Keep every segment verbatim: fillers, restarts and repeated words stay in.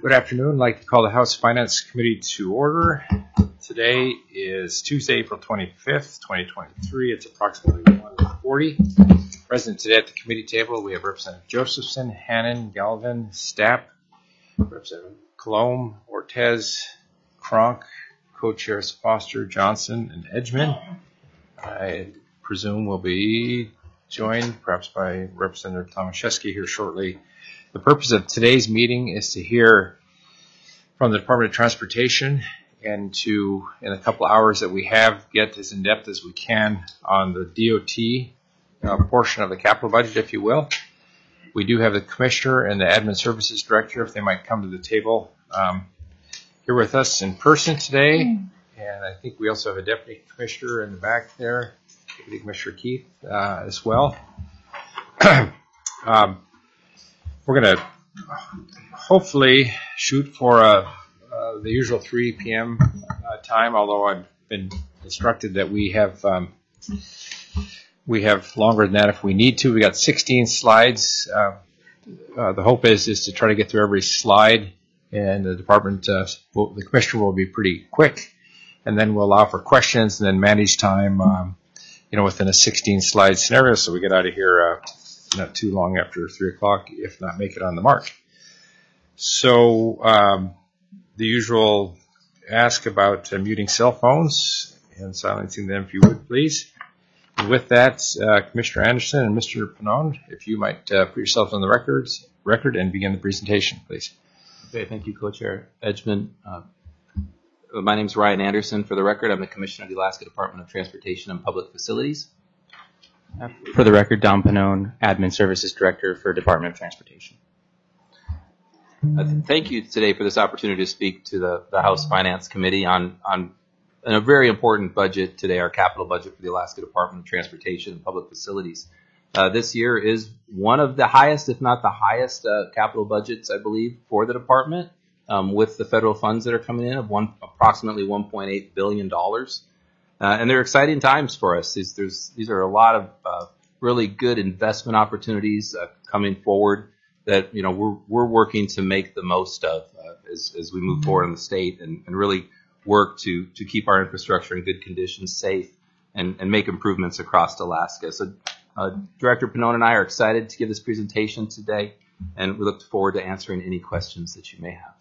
Good afternoon. I'd like to call the House Finance Committee to order. Today is Tuesday, April twenty-fifth, twenty twenty-three. It's approximately one forty. Present today at the committee table, we have Representative Josephson, Hannan, Galvin, Stapp, Representative Colomb, Ortez, Cronk, Co-Chairs Foster, Johnson, and Edgman. I presume we'll be joined perhaps by Representative Tomaszewski here shortly. The purpose of today's meeting is to hear from the Department of Transportation and to, in a couple of hours that we have, get as in-depth as we can on the D O T uh, portion of the capital budget, if you will. We do have the Commissioner and the Admin Services Director, if they might come to the table, um, here with us in person today. And I think we also have a Deputy Commissioner in the back there, Deputy Commissioner Keith, uh, as well. um, We're going to hopefully shoot for a, uh, the usual three p.m. Uh, time, although I've been instructed that we have um, we have longer than that if we need to. We got sixteen slides. Uh, uh, the hope is is to try to get through every slide, and the department, uh, will, the commissioner will be pretty quick, and then we'll allow for questions and then manage time, um, you know, within a sixteen slide scenario, so we get out of here. Uh, not too long after three o'clock, if not make it on the mark. So um, the usual ask about uh, muting cell phones and silencing them, if you would, please. And with that, uh, Commissioner Anderson and Mister Pannone, if you might uh, put yourselves on the records, record and begin the presentation, please. Okay, thank you, Co-Chair Edgman. Uh, my name is Ryan Anderson. For the record, I'm the Commissioner of the Alaska Department of Transportation and Public Facilities. For the record, Don Pannone, Admin Services Director for Department of Transportation. Uh, th- thank you today for this opportunity to speak to the, the House Finance Committee on, on a very important budget today, our capital budget for the Alaska Department of Transportation and Public Facilities. Uh, this year is one of the highest, if not the highest, uh, capital budgets, I believe, for the department, um, with the federal funds that are coming in of one, approximately one point eight billion dollars. Uh, and they're exciting times for us. These, there's, these are a lot of uh, really good investment opportunities uh, coming forward that, you know, we're we're working to make the most of uh, as, as we move forward in the state and, and really work to to keep our infrastructure in good condition, safe, and, and make improvements across Alaska. So uh, Director Pannone and I are excited to give this presentation today, and we look forward to answering any questions that you may have.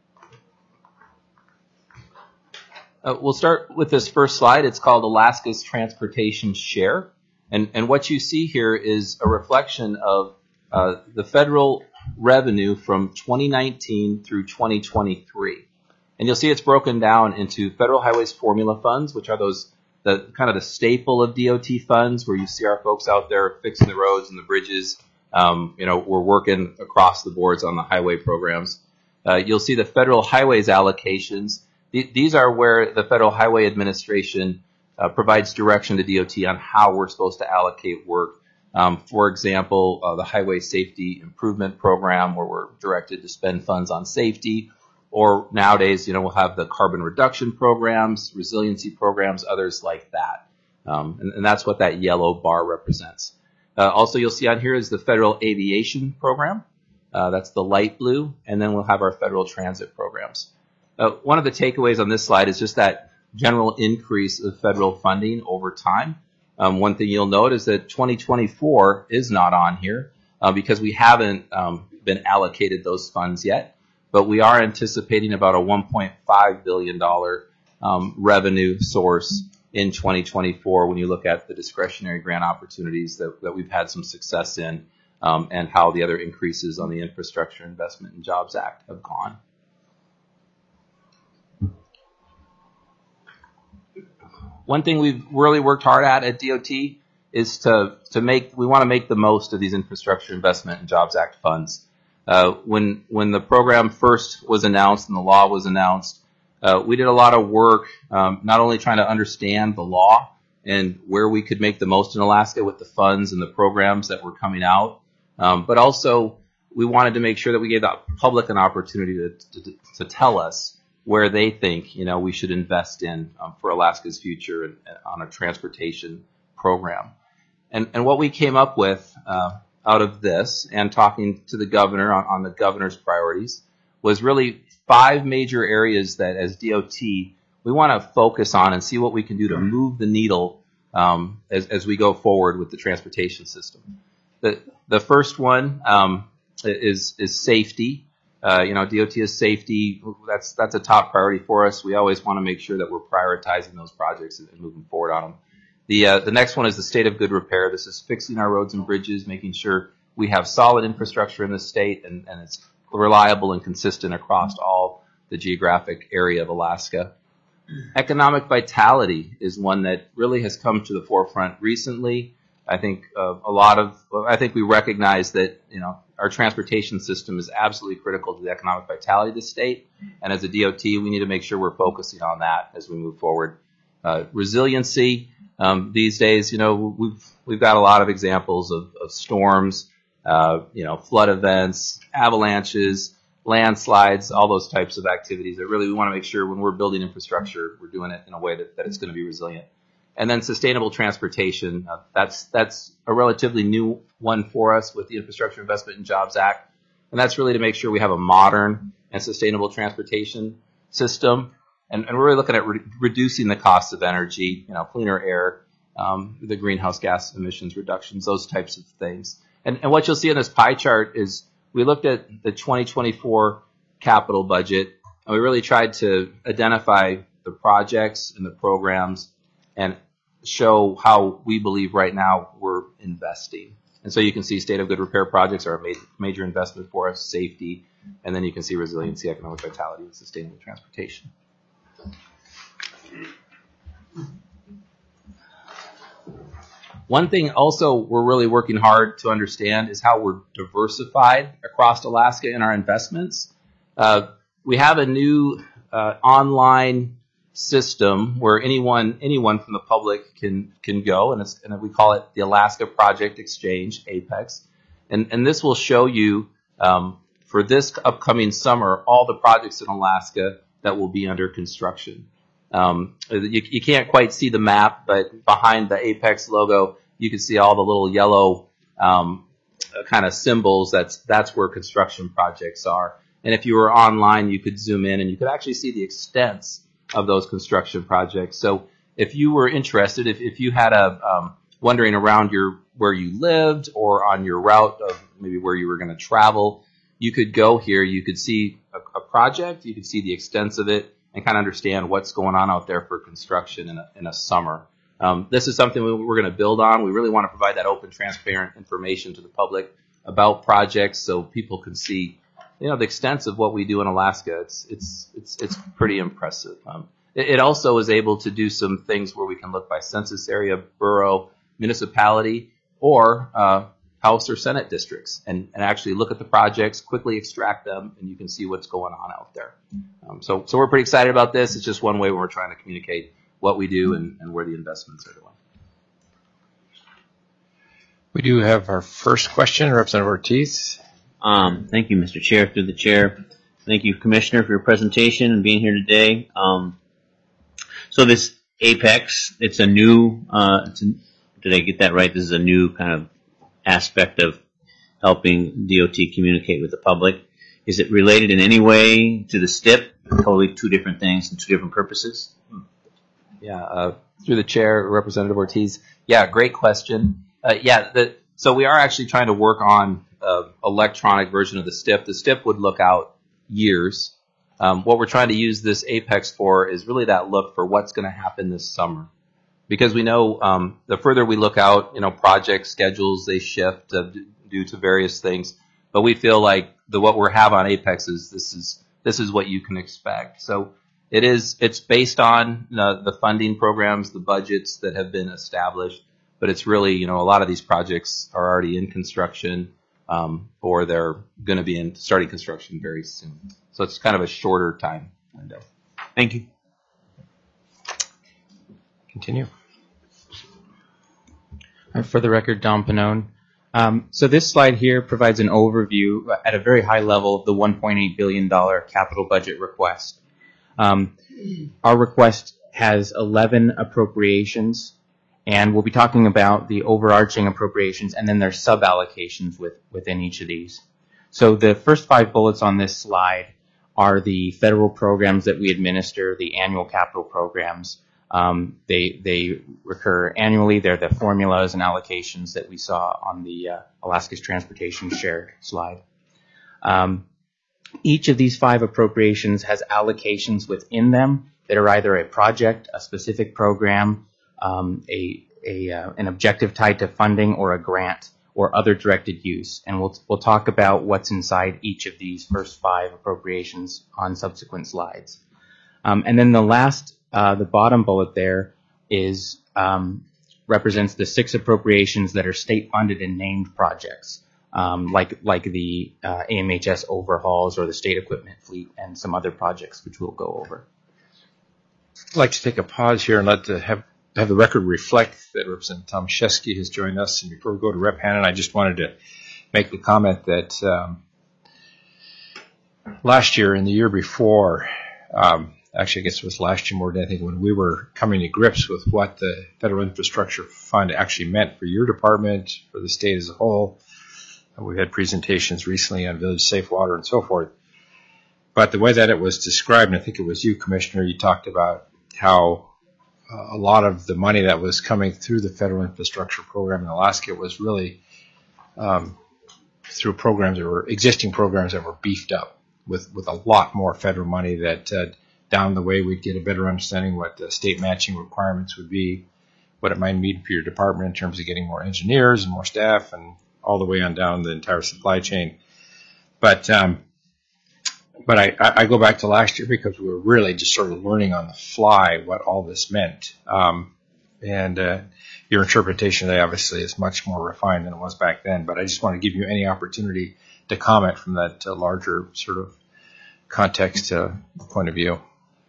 Uh, we'll start with this first slide. It's called Alaska's Transportation Share. And, and what you see here is a reflection of uh, the federal revenue from twenty nineteen through twenty twenty-three. And you'll see it's broken down into federal highways formula funds, which are those the kind of the staple of D O T funds, where you see our folks out there fixing the roads and the bridges. Um, you know, we're working across the boards on the highway programs. Uh, you'll see the federal highways allocations. These are where the Federal Highway Administration uh, provides direction to D O T on how we're supposed to allocate work. Um, for example, uh, the Highway Safety Improvement Program, where we're directed to spend funds on safety. Or nowadays, you know, we'll have the carbon reduction programs, resiliency programs, others like that. Um, and, and that's what that yellow bar represents. Uh, also, you'll see on here is the Federal Aviation Program. Uh, that's the light blue. And then we'll have our federal transit programs. Uh, one of the takeaways on this slide is just that general increase of federal funding over time. Um, one thing you'll note is that twenty twenty-four is not on here uh, because we haven't um, been allocated those funds yet, but we are anticipating about a one point five billion dollars um, revenue source in twenty twenty-four when you look at the discretionary grant opportunities that, that we've had some success in um, and how the other increases on the Infrastructure Investment and Jobs Act have gone. One thing we've really worked hard at at D O T is to to make we want to make the most of these Infrastructure Investment and Jobs Act funds. Uh, when when the program first was announced and the law was announced, uh, we did a lot of work, um, not only trying to understand the law and where we could make the most in Alaska with the funds and the programs that were coming out, um, but also we wanted to make sure that we gave the public an opportunity to to, to tell us where they think, you know, we should invest in um, for Alaska's future and, and on a transportation program. And, and what we came up with uh, out of this and talking to the governor on, on the governor's priorities was really five major areas that as D O T we want to focus on and see what we can do to move the needle um, as, as we go forward with the transportation system. The, the first one um, is, is safety. Uh, you know, D O T is safety. That's that's a top priority for us. We always want to make sure that we're prioritizing those projects and moving forward on them. The uh, the next one is the state of good repair. This is fixing our roads and bridges, making sure we have solid infrastructure in the state and, and it's reliable and consistent across all the geographic area of Alaska. Economic vitality is one that really has come to the forefront recently. I think uh, a lot of, I think we recognize that, you know, our transportation system is absolutely critical to the economic vitality of the state. And as a D O T, we need to make sure we're focusing on that as we move forward. Uh, resiliency, um, these days, you know, we've, we've got a lot of examples of, of storms, uh, you know, flood events, avalanches, landslides, all those types of activities that really we want to make sure when we're building infrastructure, we're doing it in a way that, that it's going to be resilient. And then sustainable transportation, uh, that's that's a relatively new one for us with the Infrastructure Investment and Jobs Act. And that's really to make sure we have a modern and sustainable transportation system. And, and we're really looking at re- reducing the cost of energy, you know, cleaner air, um, the greenhouse gas emissions reductions, those types of things. And, and what you'll see in this pie chart is we looked at the twenty twenty-four capital budget, and we really tried to identify the projects and the programs and show how we believe right now we're investing. And so you can see state of good repair projects are a major, major investment for us, safety, and then you can see resiliency, economic vitality, and sustainable transportation. One thing also we're really working hard to understand is how we're diversified across Alaska in our investments. Uh, we have a new uh, online system where anyone anyone from the public can can go, and, it's, and we call it the Alaska Project Exchange, APEX. And, and this will show you um, for this upcoming summer all the projects in Alaska that will be under construction. Um, you, you can't quite see the map, but behind the APEX logo, you can see all the little yellow um, kind of symbols. That's that's where construction projects are. And if you were online, you could zoom in and you could actually see the extents of those construction projects. So if you were interested, if, if you had a um, wondering around your where you lived or on your route of maybe where you were going to travel, you could go here. You could see a, a project. You could see the extents of it and kind of understand what's going on out there for construction in a, in a summer. Um, this is something we, we're going to build on. We really want to provide that open, transparent information to the public about projects so people can see, you know, the extents of what we do in Alaska. It's it's it's it's pretty impressive. Um, it, it also is able to do some things where we can look by census area, borough, municipality, or uh, House or Senate districts, and, and actually look at the projects, quickly extract them, and you can see what's going on out there. Um, so so we're pretty excited about this. It's just one way we're trying to communicate what we do and, and where the investments are going. We do have our first question, Representative Ortiz. Um, thank you, Mister Chair. Through the chair, thank you, Commissioner, for your presentation and being here today. Um, so this APEX, it's a new, uh, it's a, did I get that right? This is a new kind of aspect of helping D O T communicate with the public. Is it related in any way to the S T I P? Totally two different things and two different purposes? Yeah, uh, through the chair, Representative Ortiz. Yeah, great question. Uh, yeah, the, so we are actually trying to work on an electronic version of the S T I P. The S T I P would look out years. Um, what we're trying to use this APEX for is really that look for what's going to happen this summer. Because we know um, the further we look out, you know, project schedules, they shift uh, due to various things. But we feel like the what we have on APEX is this is this is what you can expect. So it is it's based on uh, the funding programs, the budgets that have been established. But it's really, you know, a lot of these projects are already in construction, um, or they're going to be in starting construction very soon. So it's kind of a shorter time window. Thank you. Continue. Uh, For the record, Don Panone. Um, so this slide here provides an overview at a very high level of the one point eight billion dollars capital budget request. Um, our request has eleven appropriations, and we'll be talking about the overarching appropriations and then their sub-allocations with, within each of these. So the first five bullets on this slide are the federal programs that we administer, the annual capital programs. Um, they they recur annually. They're the formulas and allocations that we saw on the uh, Alaska's Transportation Share slide. Um, each of these five appropriations has allocations within them that are either a project, a specific program, um, a, a uh, an objective tied to funding, or a grant, or other directed use. And we'll we'll talk about what's inside each of these first five appropriations on subsequent slides. Um, and then the last, uh, the bottom bullet there is um, represents the six appropriations that are state funded and named projects, um, like like the uh, A M H S overhauls or the state equipment fleet and some other projects which we'll go over. I'd like to take a pause here and let the have have the record reflect that Representative Tom Shesky has joined us. And before we go to Rep Hannon, I just wanted to make the comment that um, last year and the year before, um, actually I guess it was last year more than anything, when we were coming to grips with what the Federal Infrastructure Fund actually meant for your department, for the state as a whole. And we had presentations recently on Village Safe Water and so forth. But the way that it was described, and I think it was you, Commissioner, you talked about how Uh, a lot of the money that was coming through the federal infrastructure program in Alaska was really um, through programs that were existing programs that were beefed up with, with a lot more federal money that uh, down the way we'd get a better understanding what the state matching requirements would be, what it might mean for your department in terms of getting more engineers and more staff and all the way on down the entire supply chain. But um, But I, I go back to last year because we were really just sort of learning on the fly what all this meant. Um, and uh, your interpretation today obviously is much more refined than it was back then. But I just want to give you any opportunity to comment from that uh, larger sort of context uh, point of view.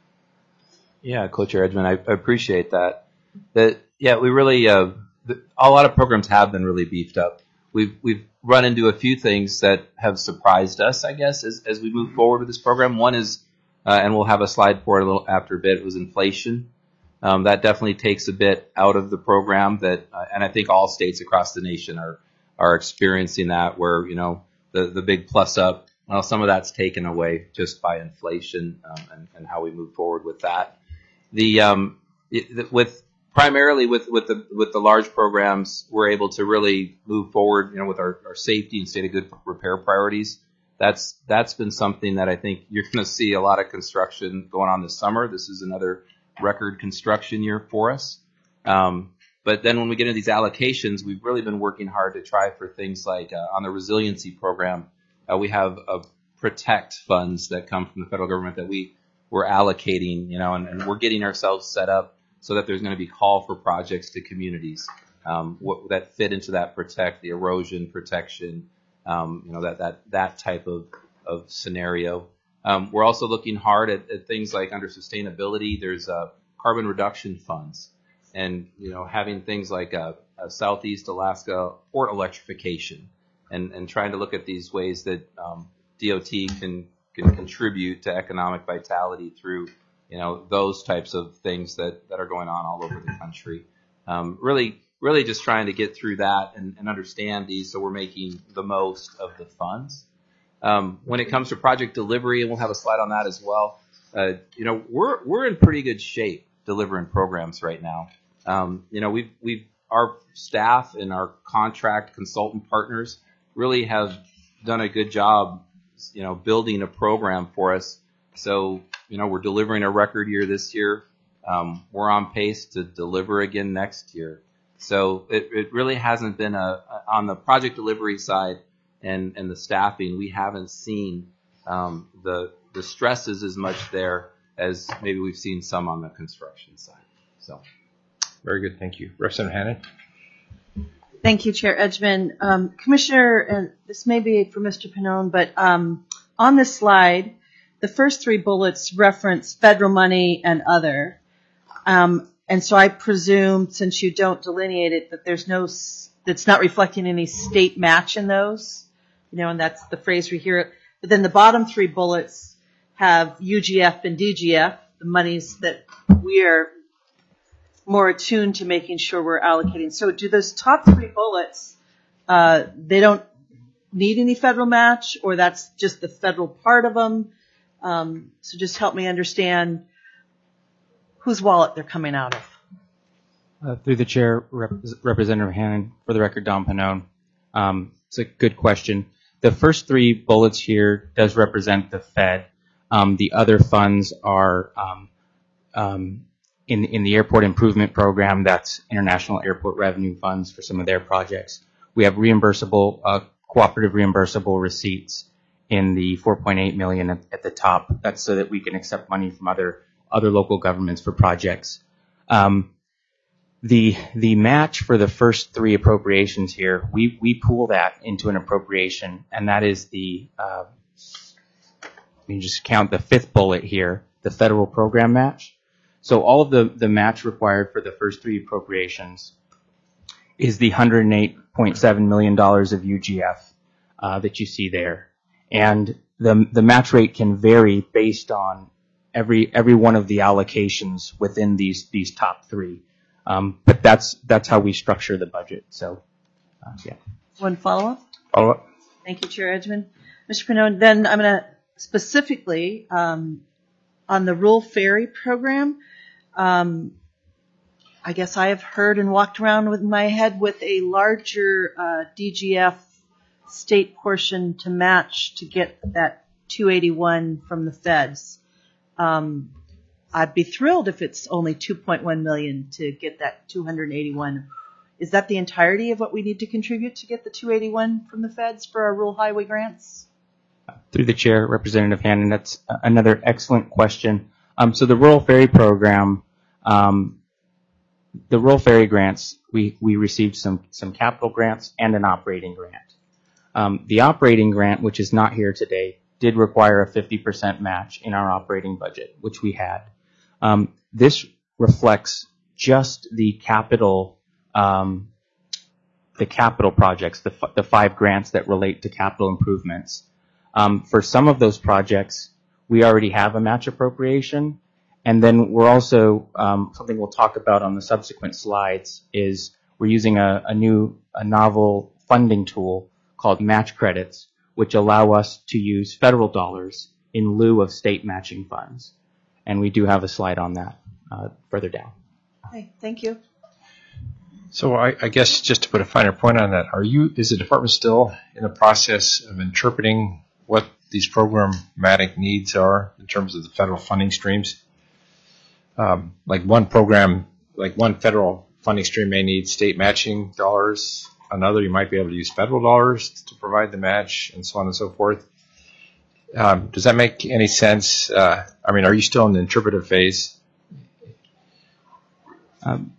Yeah, Co-Chair Edgman, I, I appreciate that. That yeah, we really uh, the, a lot of programs have been really beefed up. We've we've run into a few things that have surprised us, I guess, as as we move forward with this program. One is, uh, and we'll have a slide for it a little after a bit, was inflation. Um, that definitely takes a bit out of the program. That, uh, and I think all states across the nation are are experiencing that, where you know the the big plus up. Well, some of that's taken away just by inflation um, and, and how we move forward with that. The um, it, with Primarily with, with the with the large programs, we're able to really move forward, you know, with our, our safety and state of good repair priorities. That's that's been something that I think you're going to see a lot of construction going on this summer. This is another record construction year for us. Um, but then when we get into these allocations, we've really been working hard to try for things like uh, on the resiliency program, uh, we have uh, protect funds that come from the federal government that we we're allocating, you know, and, and we're getting ourselves set up so that there's going to be call for projects to communities um, what, that fit into that protect, the erosion protection, um, you know, that that that type of, of scenario. Um, we're also looking hard at, at things like under sustainability. There's uh, carbon reduction funds, and you know, having things like a, a Southeast Alaska port electrification, and and trying to look at these ways that um, D O T can can contribute to economic vitality through, you know, those types of things that, that are going on all over the country. Um, really, really just trying to get through that and, and understand these so we're making the most of the funds. Um, when it comes to project delivery, and we'll have a slide on that as well, uh, you know, we're we're in pretty good shape delivering programs right now. Um, you know, we've we've our staff and our contract consultant partners really have done a good job, you know, building a program for us. So, you know, we're delivering a record year this year. Um, we're on pace to deliver again next year. So it, it really hasn't been a, a on the project delivery side and, and the staffing. We haven't seen um, the the stresses as much there as maybe we've seen some on the construction side. So, very good, thank you, Representative Hannon. Thank you, Chair Edgman. Um, Commissioner, and this may be for Mister Pannone, but um, on this slide, the first three bullets reference federal money and other. Um, and so I presume, since you don't delineate it, that there's no, that's not reflecting any state match in those, you know, and that's the phrase we hear. But then the bottom three bullets have U G F and D G F, the monies that we are more attuned to making sure we're allocating. So do those top three bullets, uh, they don't need any federal match, or that's just the federal part of them? Um, so just help me understand whose wallet they're coming out of. Uh, through the chair, Rep- Representative Hannon, for the record, Don Panone. Um, it's a good question. The first three bullets here does represent the Fed. Um, the other funds are um, um, in in the airport improvement program. That's international airport revenue funds for some of their projects. We have reimbursable, uh, cooperative reimbursable receipts in the four point eight million dollars at, at the top. That's so that we can accept money from other other local governments for projects. Um, The the match for the first three appropriations here, we, we pool that into an appropriation, and that is the, uh, let me just count the fifth bullet here, the federal program match. So all of the, the match required for the first three appropriations is the one hundred eight point seven million dollars of U G F uh, that you see there. And the the match rate can vary based on every every one of the allocations within these these top three. Um, but that's that's how we structure the budget. So, uh, yeah. One follow-up? Follow up? Thank you, Chair Edgman. Mister Pinone, then I'm going to specifically um, on the rural ferry program. Um, I guess I have heard and walked around with my head with a larger uh, D G F state portion to match to get that two eighty-one from the feds. Um, I'd be thrilled if it's only two point one million to get that two hundred eighty-one. Is that the entirety of what we need to contribute to get the two eighty-one from the feds for our rural highway grants? Through the chair, Representative Hannon, that's another excellent question. Um, so the rural ferry program, um, the rural ferry grants, we, we received some, some capital grants and an operating grant. Um, the operating grant, which is not here today, did require a fifty percent match in our operating budget, which we had. Um, this reflects just the capital, um, the capital projects, the, f- the five grants that relate to capital improvements. Um, for some of those projects, we already have a match appropriation, and then we're also um, something we'll talk about on the subsequent slides is we're using a, a new, a novel funding tool called match credits, which allow us to use federal dollars in lieu of state matching funds. And we do have a slide on that uh, further down. Okay, thank you. So I, I guess just to put a finer point on that, are you, is the department still in the process of interpreting what these programmatic needs are in terms of the federal funding streams? Um, like one program, like one federal funding stream may need state matching dollars. Another, you might be able to use federal dollars to provide the match, and so on and so forth. Um, does that make any sense? Uh, I mean, are you still in the interpretive phase? Um,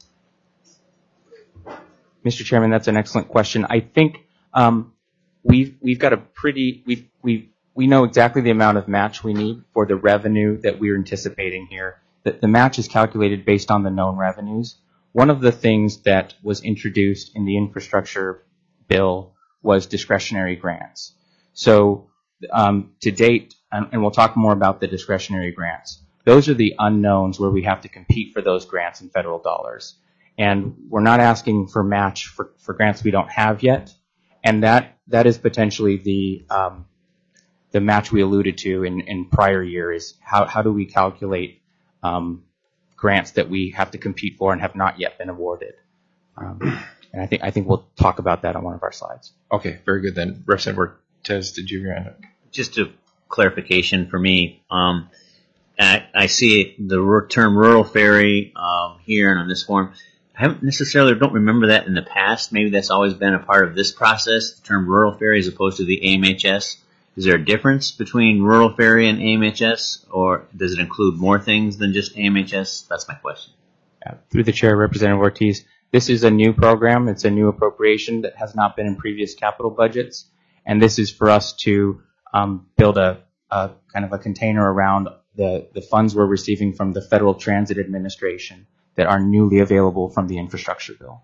Mister Chairman, that's an excellent question. I think um, we've we've got a pretty we we we know exactly the amount of match we need for the revenue that we're anticipating here. That the match is calculated based on the known revenues. One of the things that was introduced in the infrastructure bill was discretionary grants. So um, to date, and, and we'll talk more about the discretionary grants, those are the unknowns where we have to compete for those grants in federal dollars. And we're not asking for match for, for grants we don't have yet. And that that is potentially the um, the match we alluded to in, in prior years. How, how do we calculate um, grants that we have to compete for and have not yet been awarded? Um, and I think I think we'll talk about that on one of our slides. Okay, very good then. Representative Ortiz, did you have your hand up? Just a clarification for me. Um, I, I see the r- term rural ferry um, here and on this form. I haven't necessarily don't remember that in the past. Maybe that's always been a part of this process, the term rural ferry as opposed to the A M H S. Is there a difference between rural ferry and A M H S, or does it include more things than just A M H S? That's my question. Uh, through the chair, Representative Ortiz, this is a new program. It's a new appropriation that has not been in previous capital budgets. And this is for us to um, build a, a kind of a container around the, the funds we're receiving from the Federal Transit Administration that are newly available from the infrastructure bill.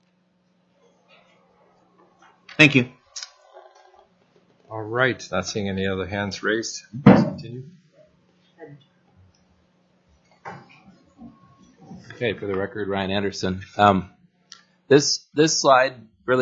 Thank you. All right, not seeing any other hands raised. Let's continue. Okay, for the record, Ryan Anderson. Um, this this slide really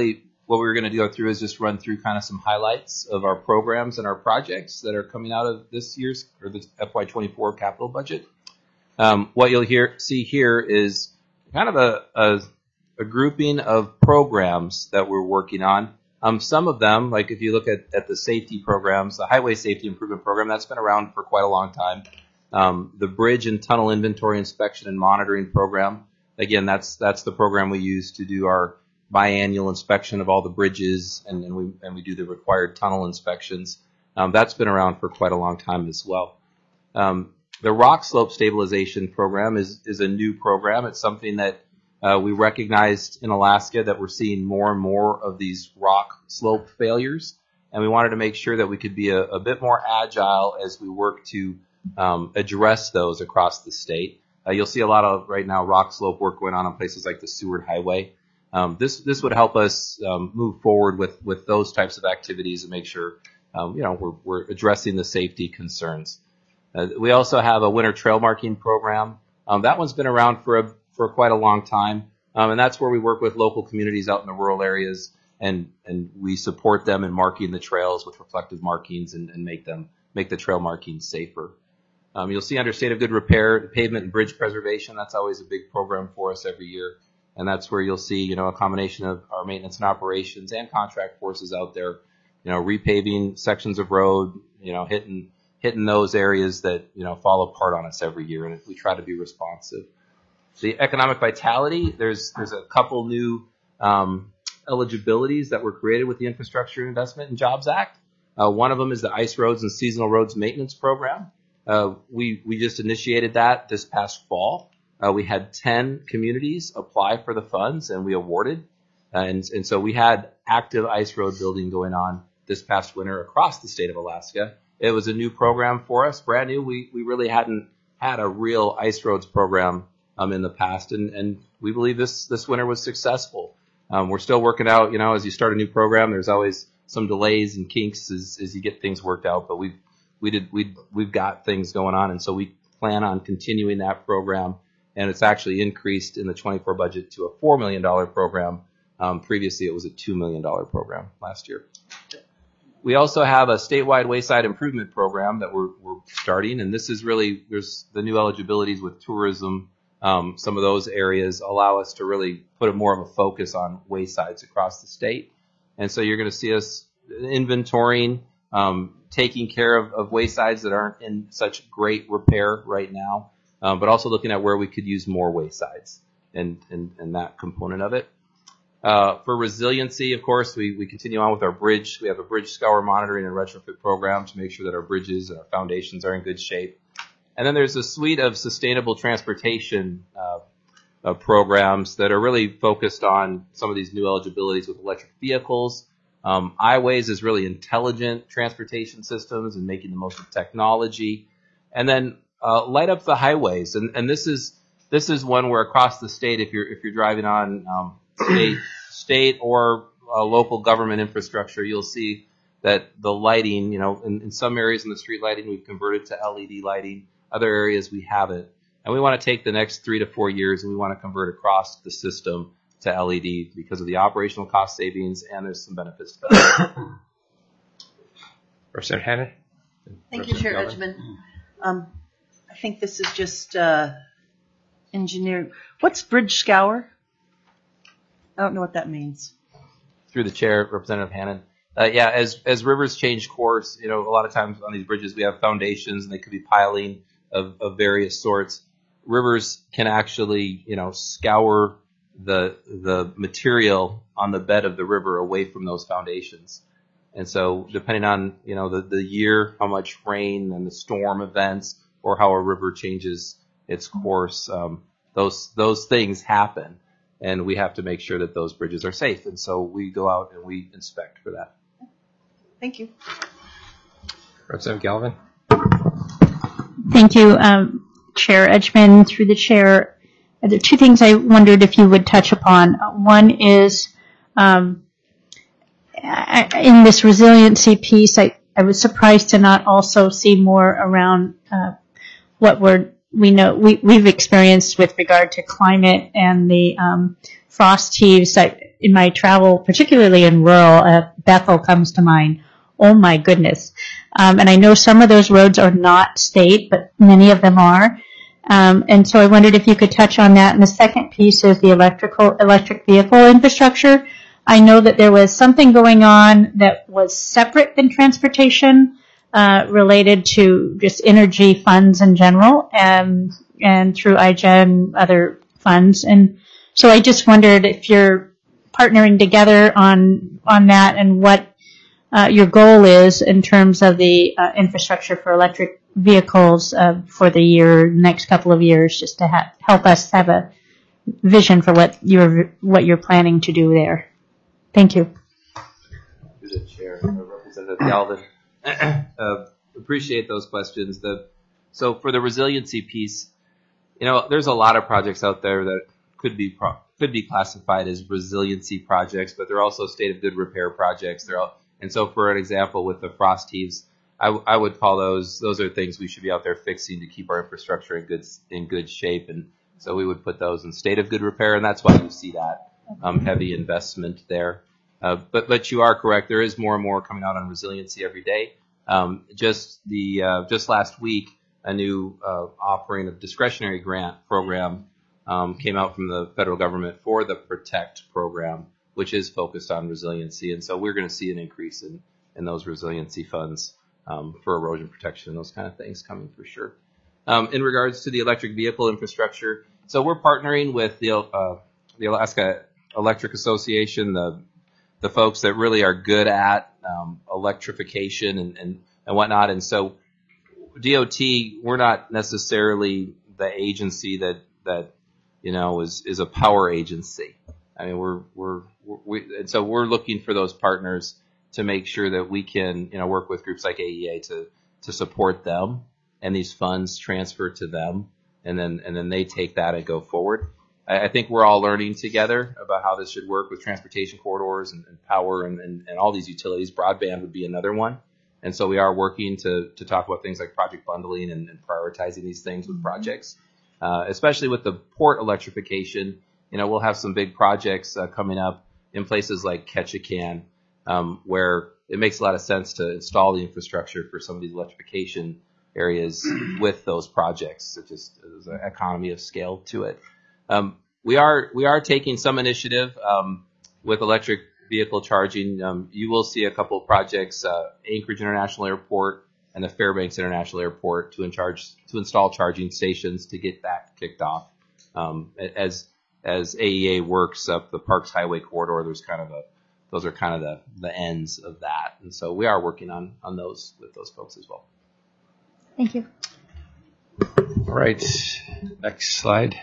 what we're going to go through is just run through kind of some highlights of our programs and our projects that are coming out of this year's or the F Y twenty-four capital budget. Um, what you'll hear see here is kind of a, a, a grouping of programs that we're working on. Um, some of them, like if you look at, at the safety programs, the Highway Safety Improvement Program, that's been around for quite a long time. Um, the Bridge and Tunnel Inventory Inspection and Monitoring Program, again, that's that's the program we use to do our biannual inspection of all the bridges, and, and we and we do the required tunnel inspections. Um, that's been around for quite a long time as well. Um, the Rock Slope Stabilization Program is is a new program. It's something that Uh, we recognized in Alaska that we're seeing more and more of these rock slope failures, and we wanted to make sure that we could be a, a bit more agile as we work to um, address those across the state. Uh, you'll see a lot of right now rock slope work going on in places like the Seward Highway. Um, this this would help us um, move forward with with those types of activities and make sure um, you know we're we're addressing the safety concerns. Uh, we also have a winter trail marking program. Um, that one's been around for a for quite a long time, um, and that's where we work with local communities out in the rural areas, and and we support them in marking the trails with reflective markings and, and make them make the trail markings safer. Um, you'll see under State of Good Repair, pavement and bridge preservation. That's always a big program for us every year, and that's where you'll see you know a combination of our maintenance and operations and contract forces out there, you know, repaving sections of road, you know, hitting hitting those areas that you know fall apart on us every year, and we try to be responsive. The economic vitality, there's there's a couple new um, eligibilities that were created with the Infrastructure Investment and Jobs Act. Uh, one of them is the Ice Roads and Seasonal Roads Maintenance Program. Uh, we we just initiated that this past fall. Uh, we had ten communities apply for the funds, and we awarded. Uh, and and so we had active ice road building going on this past winter across the state of Alaska. It was a new program for us, brand new. We we really hadn't had a real ice roads program Um, in the past, and, and we believe this this winter was successful. Um, we're still working out, you know, as you start a new program, there's always some delays and kinks as, as you get things worked out, but we've we did we we've got things going on, and so we plan on continuing that program, and it's actually increased in the twenty-four budget to a four million dollars program. Um, previously, it was a two million dollars program last year. We also have a statewide wayside improvement program that we're, we're starting, and this is really there's the new eligibilities with tourism. Um, some of those areas allow us to really put a more of a focus on waysides across the state. And so you're going to see us inventorying, um, taking care of, of waysides that aren't in such great repair right now, um, but also looking at where we could use more waysides and, and, and that component of it. Uh, for resiliency, of course, we, we continue on with our bridge. We have a bridge scour monitoring and retrofit program to make sure that our bridges and our foundations are in good shape. And then there's a suite of sustainable transportation uh, uh, programs that are really focused on some of these new eligibilities with electric vehicles. Um, iWays is really intelligent transportation systems and making the most of technology. And then uh, light up the highways. And, and this is this is one where across the state, if you're if you're driving on um, state state or uh, local government infrastructure, you'll see that the lighting, you know, in, in some areas in the street lighting, we've converted to L E D lighting. Other areas we haven't. And we want to take the next three to four years and we want to convert across the system to L E D because of the operational cost savings, and there's some benefits to that. Representative Hannan? Thank you, Chair Edgman. Um, I think this is just uh, engineering. What's bridge scour? I don't know what that means. Through the chair, Representative Hannan. Uh, yeah, as as rivers change course, you know, a lot of times on these bridges we have foundations and they could be piling of, of various sorts. Rivers can actually, you know, scour the the material on the bed of the river away from those foundations. And so depending on, you know, the, the year, how much rain and the storm events, or how a river changes its course, um, those those things happen. And we have to make sure that those bridges are safe. And so we go out and we inspect for that. Thank you. Representative Galvin? Thank you, um, Chair Edgman. Through the chair, there are two things I wondered if you would touch upon. One is um, I, in this resiliency piece, I, I was surprised to not also see more around uh, what we're we know we, we've experienced with regard to climate and the um, frost heaves. I, in my travel, particularly in rural, uh, Bethel comes to mind. Oh my goodness. Um, and I know some of those roads are not state, but many of them are. Um, and so I wondered if you could touch on that. And the second piece is the electrical, electric vehicle infrastructure. I know that there was something going on that was separate than transportation, uh, related to just energy funds in general, and, and through I G E and other funds. And so I just wondered if you're partnering together on, on that and what, uh, your goal is in terms of the, uh, infrastructure for electric vehicles, uh, for the year, next couple of years, just to ha- help us have a vision for what you're, what you're planning to do there. Thank you. Through the chair, Representative Galvin. uh, appreciate those questions. The, so for the resiliency piece, you know, there's a lot of projects out there that could be pro- could be classified as resiliency projects, but they're also state of good repair projects. They're all, and so for an example with the frost heaves, I, w- I would call those those are things we should be out there fixing to keep our infrastructure in good in good shape, and so we would put those in state of good repair, and that's why you see that um, heavy investment there. Uh, but but you are correct. There is more and more coming out on resiliency every day. Um, just the uh, just last week, a new uh, offering of discretionary grant program um, came out from the federal government for the PROTECT program, which is focused on resiliency, and so we're going to see an increase in in those resiliency funds um, for erosion protection and those kind of things coming for sure. Um, in regards to the electric vehicle infrastructure, so we're partnering with the uh, the Alaska Electric Association, the the folks that really are good at um, electrification and, and, and whatnot. And so D O T, we're not necessarily the agency that, that, you know, is, is a power agency. I mean, we're, we're, we, and so we're looking for those partners to make sure that we can, you know, work with groups like A E A to, to support them and these funds transfer to them. And then, and then they take that and go forward. I think we're all learning together about how this should work with transportation corridors and, and power and, and, and all these utilities. Broadband would be another one. And so we are working to, to talk about things like project bundling and, and prioritizing these things with projects, uh, especially with the port electrification. You know, we'll have some big projects uh, coming up in places like Ketchikan, um, where it makes a lot of sense to install the infrastructure for some of these electrification areas with those projects. It just there's an economy of scale to it. Um, we are we are taking some initiative um, with electric vehicle charging. Um, you will see a couple of projects, uh, Anchorage International Airport and the Fairbanks International Airport, to in charge to install charging stations to get that kicked off. Um, as as A E A works up the Parks Highway corridor, there's kind of a those are kind of the, the ends of that, and so we are working on on those with those folks as well. Thank you. All right, next slide.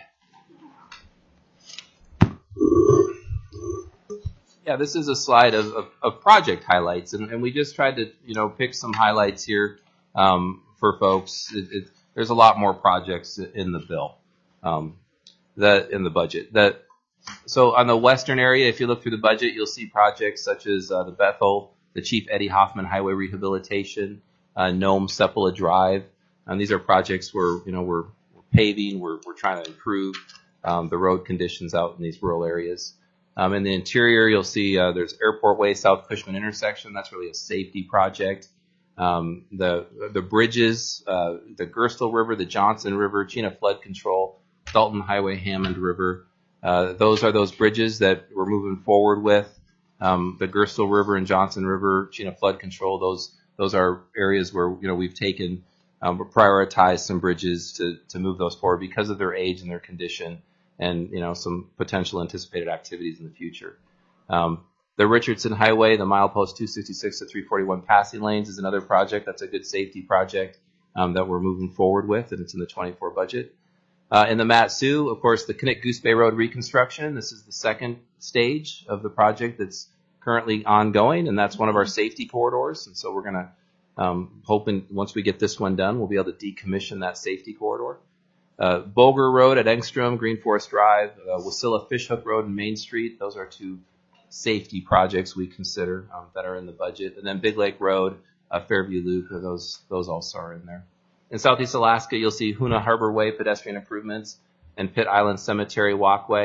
Yeah, this is a slide of, of, of project highlights, and, and we just tried to, you know, pick some highlights here um, for folks. It, it, there's a lot more projects in the bill, um, that in the budget. That so on the western area, if you look through the budget, you'll see projects such as uh, the Bethel, the Chief Eddie Hoffman Highway Rehabilitation, uh, Nome Sepola Drive, and these are projects where you know we're, we're paving, we're we're trying to improve um, the road conditions out in these rural areas. Um, in the interior, you'll see uh, there's Airport Way South Cushman intersection. That's really a safety project. Um, the the bridges, uh, the Gerstle River, the Johnson River, Chena Flood Control, Dalton Highway, Hammond River. Uh, those are those bridges that we're moving forward with. Um, the Gerstle River and Johnson River, Chena Flood Control. Those those are areas where you know we've taken um, prioritized some bridges to to move those forward because of their age and their condition, and you know some potential anticipated activities in the future. Um, the Richardson Highway, the milepost two sixty-six to three forty-one passing lanes is another project. That's a good safety project um, that we're moving forward with, and it's in the twenty-four budget. Uh, in the Mat-Su, of course, the Knik Goose Bay Road reconstruction. This is the second stage of the project that's currently ongoing, and that's one of our safety corridors. And so we're going to, um, hoping once we get this one done, we'll be able to decommission that safety corridor. Uh, Boger Road at Engstrom, Green Forest Drive, uh, Wasilla Fishhook Road and Main Street. Those are two safety projects we consider um, that are in the budget. And then Big Lake Road, uh, Fairview Loop, uh, those those also are in there. In Southeast Alaska, you'll see Hoona Harbor Way pedestrian improvements and Pitt Island Cemetery Walkway.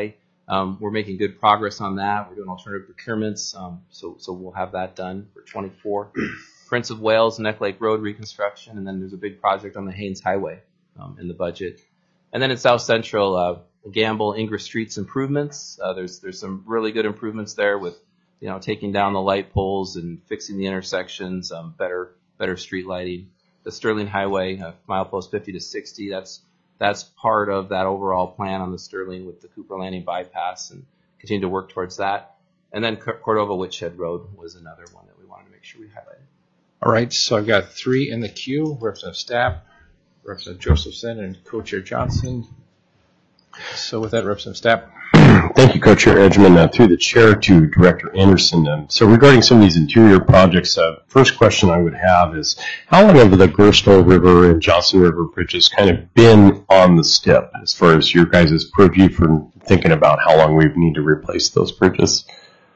Um, we're making good progress on that. We're doing alternative procurements, um, so so we'll have that done for twenty-four. Prince of Wales, Neck Lake Road reconstruction, and then there's a big project on the Haynes Highway um, in the budget. And then in South Central, uh, Gamble, Ingress Streets improvements. Uh, there's there's some really good improvements there with, you know, taking down the light poles and fixing the intersections, um, better better street lighting. The Sterling Highway, uh, milepost fifty to sixty. That's that's part of that overall plan on the Sterling with the Cooper Landing bypass, and continue to work towards that. And then Cordova Woodshed Road was another one that we wanted to make sure we highlighted. All right, so I've got three in the queue. Representative Stapp, Representative Josephson, and Co-Chair Johnson. So with that, Representative Stapp. Thank you, Co-Chair Edgman. Uh, through the chair to Director Anderson. Um, so regarding some of these interior projects, uh, first question I would have is, how long have the Gerstner River and Johnson River bridges kind of been on the S T I P as far as your guys' purview for thinking about how long we need to replace those bridges?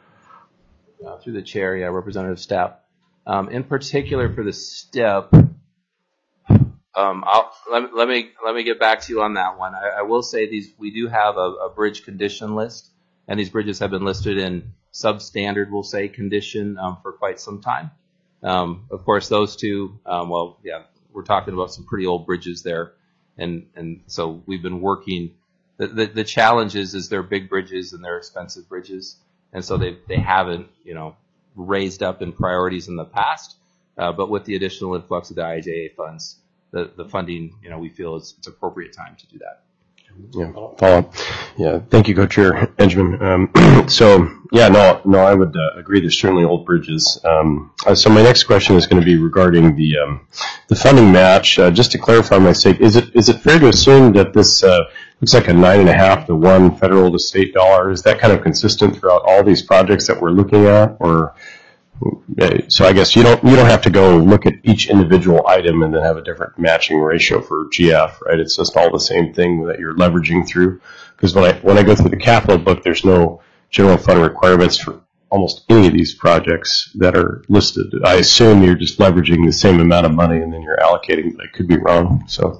Uh, through the chair, yeah, Representative Stapp. Um, in particular for the S T I P, Um, I'll, let, let me let me get back to you on that one. I, I will say these we do have a, a bridge condition list, and these bridges have been listed in substandard, we'll say, condition um, for quite some time. Um, of course, those two, um, well, yeah, we're talking about some pretty old bridges there, and and so we've been working. The the, the challenge is is they're big bridges and they're expensive bridges, and so they they haven't you know raised up in priorities in the past, uh, but with the additional influx of the I I J A funds. The, the funding, you know, we feel it's, it's appropriate time to do that. Yeah, follow. Yeah, thank you, Co-Chair Edgman. Um, so, yeah, no, no, I would uh, agree. There's certainly old bridges. Um, uh, so my next question is going to be regarding the um, the funding match. Uh, just to clarify my sake, is it is it fair to assume that this uh, looks like a nine and a half to one federal to state dollar? Is that kind of consistent throughout all these projects that we're looking at, or? So I guess you don't you don't have to go look at each individual item and then have a different matching ratio for G F, right? It's just all the same thing that you're leveraging through. Because when I when I go through the capital book, there's no general fund requirements for almost any of these projects that are listed. I assume you're just leveraging the same amount of money and then you're allocating, but I could be wrong. So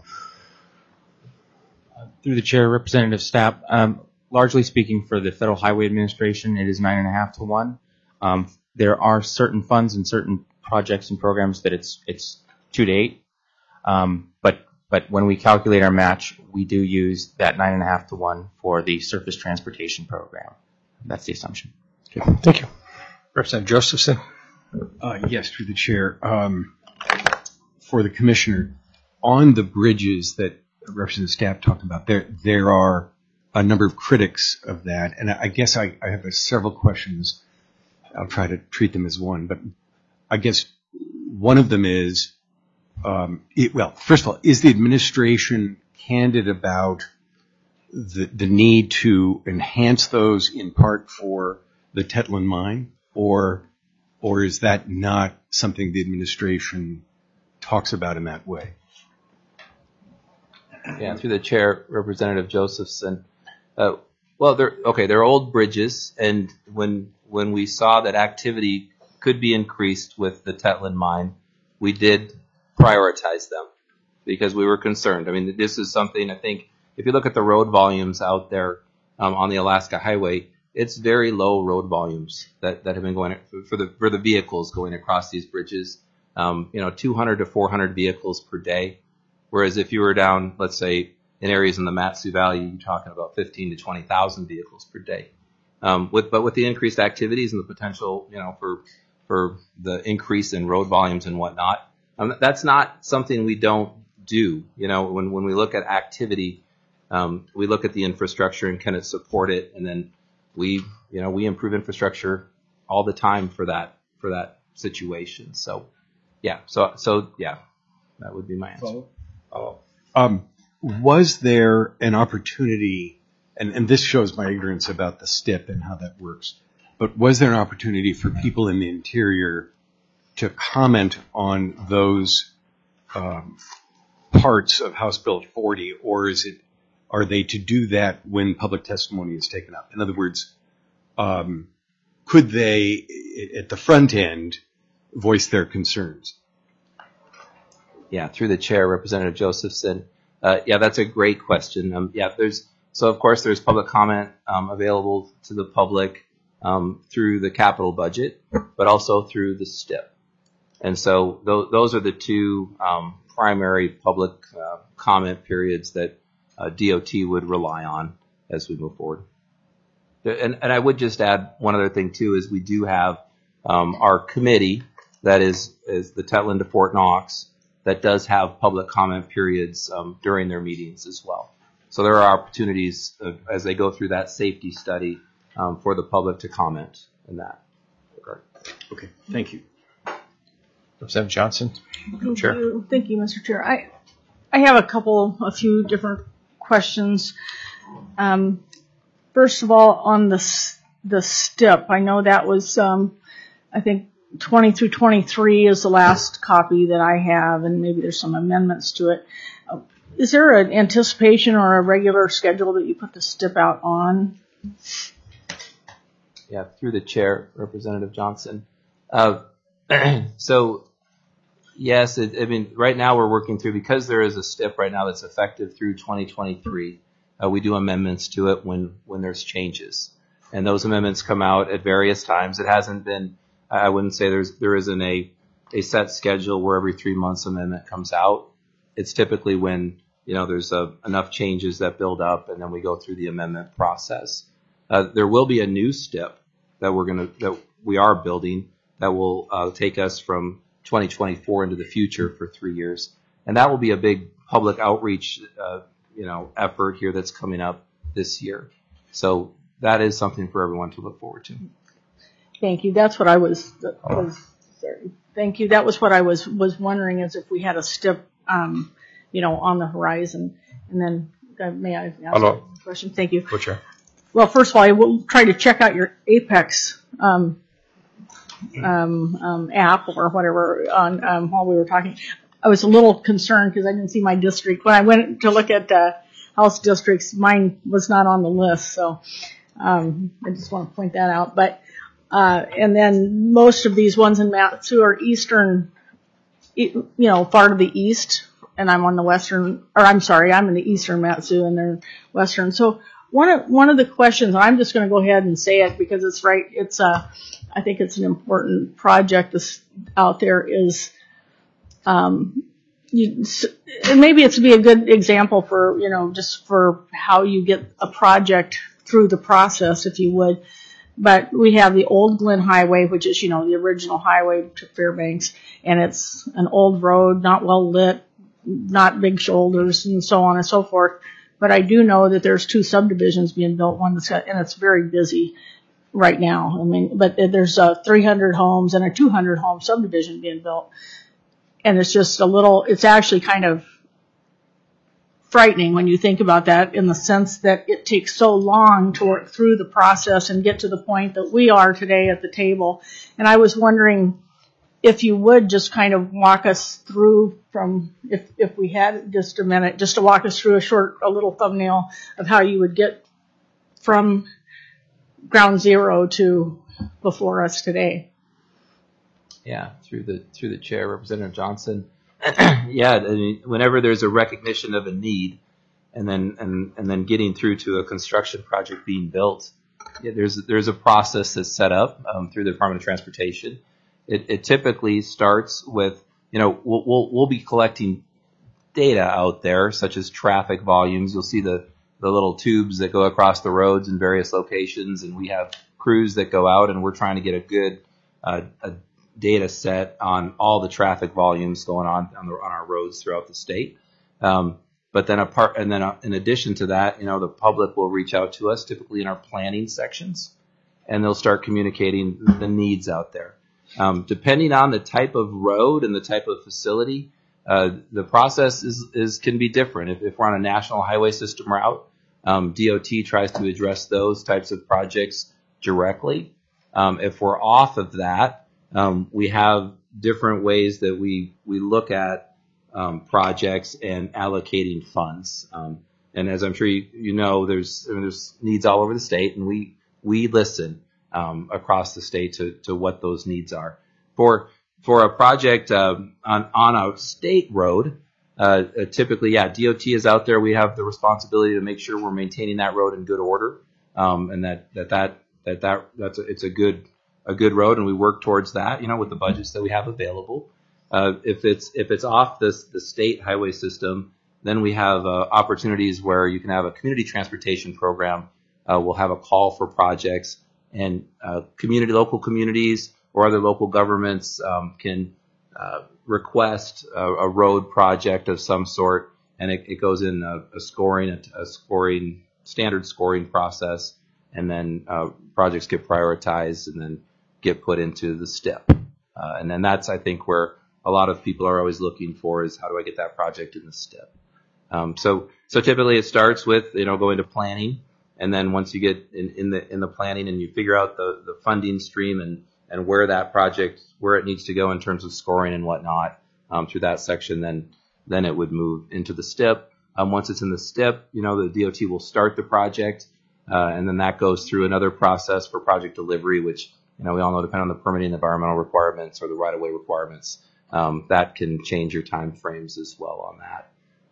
Through the chair, Representative Stapp, um, largely speaking for the Federal Highway Administration, it is nine and a half to one. Um, There are certain funds and certain projects and programs that it's it's two to eight, um, but but when we calculate our match, we do use that nine and a half to one for the surface transportation program. That's the assumption. okay, thank you, Representative Josephson. Uh, yes, through the chair. Um, for the commissioner, on the bridges that Representative Stapp talked about, there there are a number of critics of that, and I guess I, I have a, several questions. I'll try to treat them as one, but I guess one of them is, um, it, well, first of all, is the administration candid about the, the need to enhance those in part for the Tetlin mine, or, or is that not something the administration talks about in that way? Yeah, through the chair, Representative Josephson. Uh, well, they're okay. They're old bridges, and when when we saw that activity could be increased with the Tetlin mine, we did prioritize them because we were concerned. I mean, this is something I think if you look at the road volumes out there um, on the Alaska Highway, it's very low road volumes that, that have been going for the for the vehicles going across these bridges. Um, you know, two hundred to four hundred vehicles per day. Whereas if you were down, let's say, in areas in the Mat-Su Valley, you're talking about fifteen to twenty thousand vehicles per day. Um, with, but with the increased activities and the potential, you know, for for the increase in road volumes and whatnot, um, that's not something we don't do. You know, when when we look at activity, um, we look at the infrastructure and can it support it, and then we, you know, we improve infrastructure all the time for that for that situation. So, yeah, so so yeah, that would be my answer. Oh. Um, was there an opportunity, and, and this shows my ignorance about the S T I P and how that works, but was there an opportunity for people in the interior to comment on those um, parts of House Bill forty, or is it, are they to do that when public testimony is taken up? In other words, um, could they, at the front end, voice their concerns? Yeah, through the chair, Representative Josephson. Uh, yeah, that's a great question. Um, yeah, there's so of course there's public comment um, available to the public um, through the capital budget, but also through the S T I P. And so th- those are the two um, primary public uh, comment periods that uh, D O T would rely on as we move forward. And, and I would just add one other thing too, is we do have um, our committee that is, is the Tetlin to Fort Knox that does have public comment periods um, during their meetings as well. So there are opportunities uh, as they go through that safety study um, for the public to comment in that regard. Okay, thank you. Representative Johnson. Thank Chair. you. Thank you, Mister Chair. I, I have a couple, a few different questions. Um, first of all, on the s- the S T I P, I know that was, um, I think, twenty through twenty-three is the last copy that I have, and maybe there's some amendments to it. Uh, is there an anticipation or a regular schedule that you put the S T I P out on? Yeah, through the chair, Representative Johnson. Uh, so, yes, it, I mean, right now we're working through, because there is a S T I P right now that's effective through twenty twenty-three, uh, we do amendments to it when, when there's changes. And those amendments come out at various times. It hasn't been, I wouldn't say there's, there isn't a, a set schedule where every three months amendment comes out. It's typically when, you know, there's a, enough changes that build up, and then we go through the amendment process. Uh, there will be a new S T I P that we're going to, that we are building that will uh, take us from twenty twenty-four into the future for three years. And that will be a big public outreach, uh, you know, effort here that's coming up this year. So that is something for everyone to look forward to. Thank you. That's what I was, was sorry. Thank you. That was what I was, was wondering, is if we had a S T I P, um, you know, on the horizon. And then, uh, may I ask Hello. a question? Thank you. Go, Chair. Well, first of all, I will try to check out your Apex um, um, um, app or whatever on um, while we were talking. I was a little concerned because I didn't see my district. When I went to look at uh, house districts, mine was not on the list. So um, I just want to point that out. But uh, and then most of these ones in Mat-Su are eastern, you know, far to the east, and I'm on the western, or I'm sorry, I'm in the eastern Mat-Su and they're western. So one of one of the questions, and I'm just going to go ahead and say it because it's right. It's a, I think it's an important project that's out there. Is um, you, and maybe it's to be a good example for, you know, just for how you get a project through the process, if you would. But we have the Old Glen Highway, which is, you know, the original highway to Fairbanks, and it's an old road, not well lit, not big shoulders, and so on and so forth. But I do know that there's two subdivisions being built, one that's got, and it's very busy right now. I mean, but there's a three hundred homes and a two hundred home subdivision being built. And it's just a little, it's actually kind of frightening when you think about that, in the sense that it takes so long to work through the process and get to the point that we are today at the table. And I was wondering if you would just kind of walk us through from, if, if we had just a minute, just to walk us through a short, a little thumbnail of how you would get from ground zero to before us today. Yeah, through the through the chair, Representative Johnson. Yeah, I mean, whenever there's a recognition of a need, and then and and then getting through to a construction project being built, yeah, there's there's a process that's set up um, through the Department of Transportation. It, it typically starts with, you know, we'll, we'll we'll be collecting data out there, such as traffic volumes. You'll see the the little tubes that go across the roads in various locations, and we have crews that go out, and we're trying to get a good uh, a data set on all the traffic volumes going on on, the, on our roads throughout the state. Um, but then apart, and then uh, in addition to that, you know, the public will reach out to us, typically in our planning sections, and they'll start communicating the needs out there. Um, depending on the type of road and the type of facility, uh, the process is, is can be different. If, if we're on a national highway system route, um, D O T tries to address those types of projects directly. Um, if we're off of that, Um, we have different ways that we, we look at um, projects and allocating funds. Um, and as I'm sure you, you know, there's there's needs all over the state, and we we listen um, across the state to, to what those needs are. For for a project uh, on on a state road, Uh, uh, typically, yeah, D O T is out there. We have the responsibility to make sure we're maintaining that road in good order, um, and that that that that, that that's a, it's a good a good road, and we work towards that. You know, with the budgets that we have available. Uh, if it's if it's off this the state highway system, then we have uh, opportunities where you can have a community transportation program. Uh, we'll have a call for projects, and uh, community local communities or other local governments um, can. Uh, request a, a road project of some sort, and it, it goes in a, a scoring, a, a scoring, standard scoring process, and then uh, projects get prioritized and then get put into the S T I P. Uh, and then that's, I think, where a lot of people are always looking for is how do I get that project in the S T I P. Um, so, so typically it starts with, you know, going to planning, and then once you get in, in the in the planning and you figure out the, the funding stream and and where that project, where it needs to go in terms of scoring and whatnot um, through that section, then then it would move into the S T I P. Um, once it's in the S T I P, you know, the D O T will start the project, uh, and then that goes through another process for project delivery, which, you know, we all know depending on the permitting environmental requirements or the right-of-way requirements, um, that can change your time frames as well on that.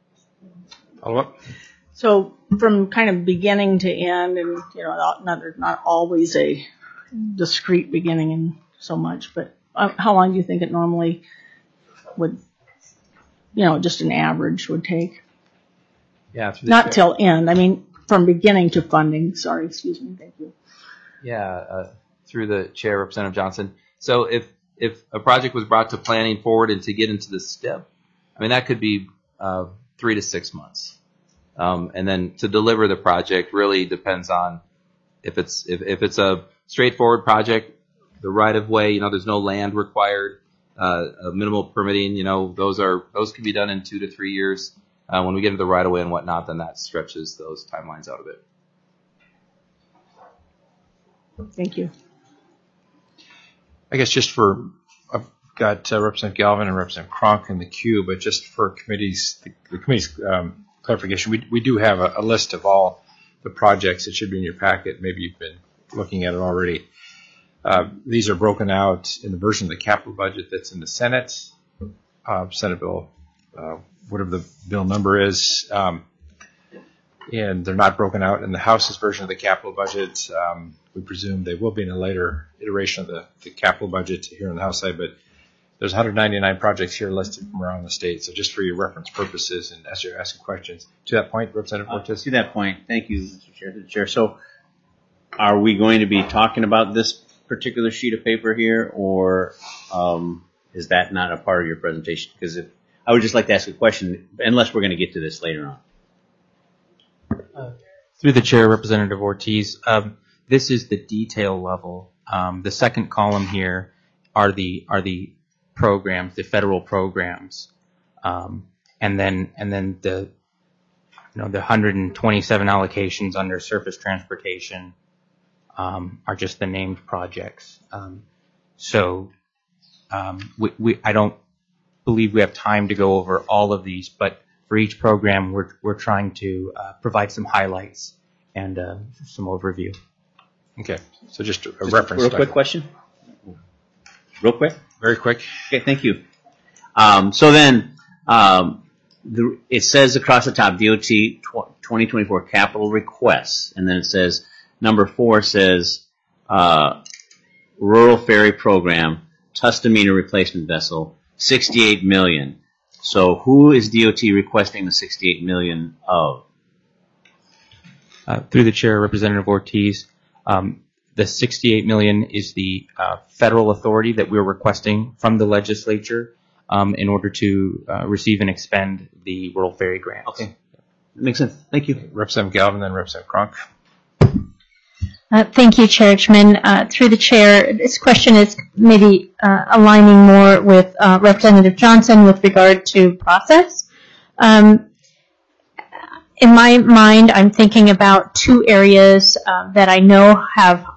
Follow up? So from kind of beginning to end, and you know, not not, not always a discrete beginning and so much, but uh, how long do you think it normally would, you know, just an average would take? Yeah, through the Not chair. till end. I mean, from beginning to funding. Sorry, excuse me. Thank you. Yeah, uh, through the chair, Representative Johnson. So if if a project was brought to planning forward and to get into the S T I P, I mean, that could be uh, three to six months. Um, and then to deliver the project really depends on if it's if, if it's a straightforward project, the right of way, you know, there's no land required, uh, a minimal permitting, you know, those are those can be done in two to three years. Uh, when we get into the right of way and whatnot, then that stretches those timelines out a bit. Thank you. I guess just for, I've got uh, Representative Galvin and Representative Cronk in the queue, but just for committees, the, the committee's um, clarification, we, we do have a, a list of all the projects that should be in your packet. Maybe you've been looking at it already. Uh, these are broken out in the version of the capital budget that's in the Senate, uh, Senate bill, uh, whatever the bill number is, um, and they're not broken out in the House's version of the capital budget. Um, we presume they will be in a later iteration of the, the capital budget here on the House side, but there's one hundred ninety-nine projects here listed from around the state. So just for your reference purposes and as you're asking questions. To that point, Representative Uh, Ortiz? to that point, thank you, Mister Chair. To the Chair. So, are we going to be talking about this particular sheet of paper here, or um, is that not a part of your presentation? Because if I would just like to ask a question, unless we're going to get to this later on. Through the chair, Representative Ortiz, um, this is the detail level. Um, the second column here are the are the programs, the federal programs, um, and then and then the you know the one hundred twenty-seven allocations under surface transportation um, are just the named projects. Um, so um, we, we I don't believe we have time to go over all of these, but for each program, we're we're trying to uh, provide some highlights and uh, some overview. Okay, so just a, a Just reference. Real quick document. question. Real quick. Very quick. Okay, thank you. Um, so then, um, the, it says across the top, D O T twenty twenty-four capital requests, and then it says, number four says, uh, rural ferry program, Tustamina replacement vessel, sixty-eight million. So who is D O T requesting the sixty-eight million of? Uh, through the chair, Representative Ortiz, um, the sixty-eight million is the uh, federal authority that we're requesting from the legislature um, in order to uh, receive and expend the rural ferry grants. Okay, that makes sense. Thank you. Representative Galvin, then Representative Cronk. Uh, Thank you, Chair Richmond. Uh, Through the chair, this question is maybe uh, aligning more with uh, Representative Johnson with regard to process. Um, in my mind, I'm thinking about two areas uh, that I know have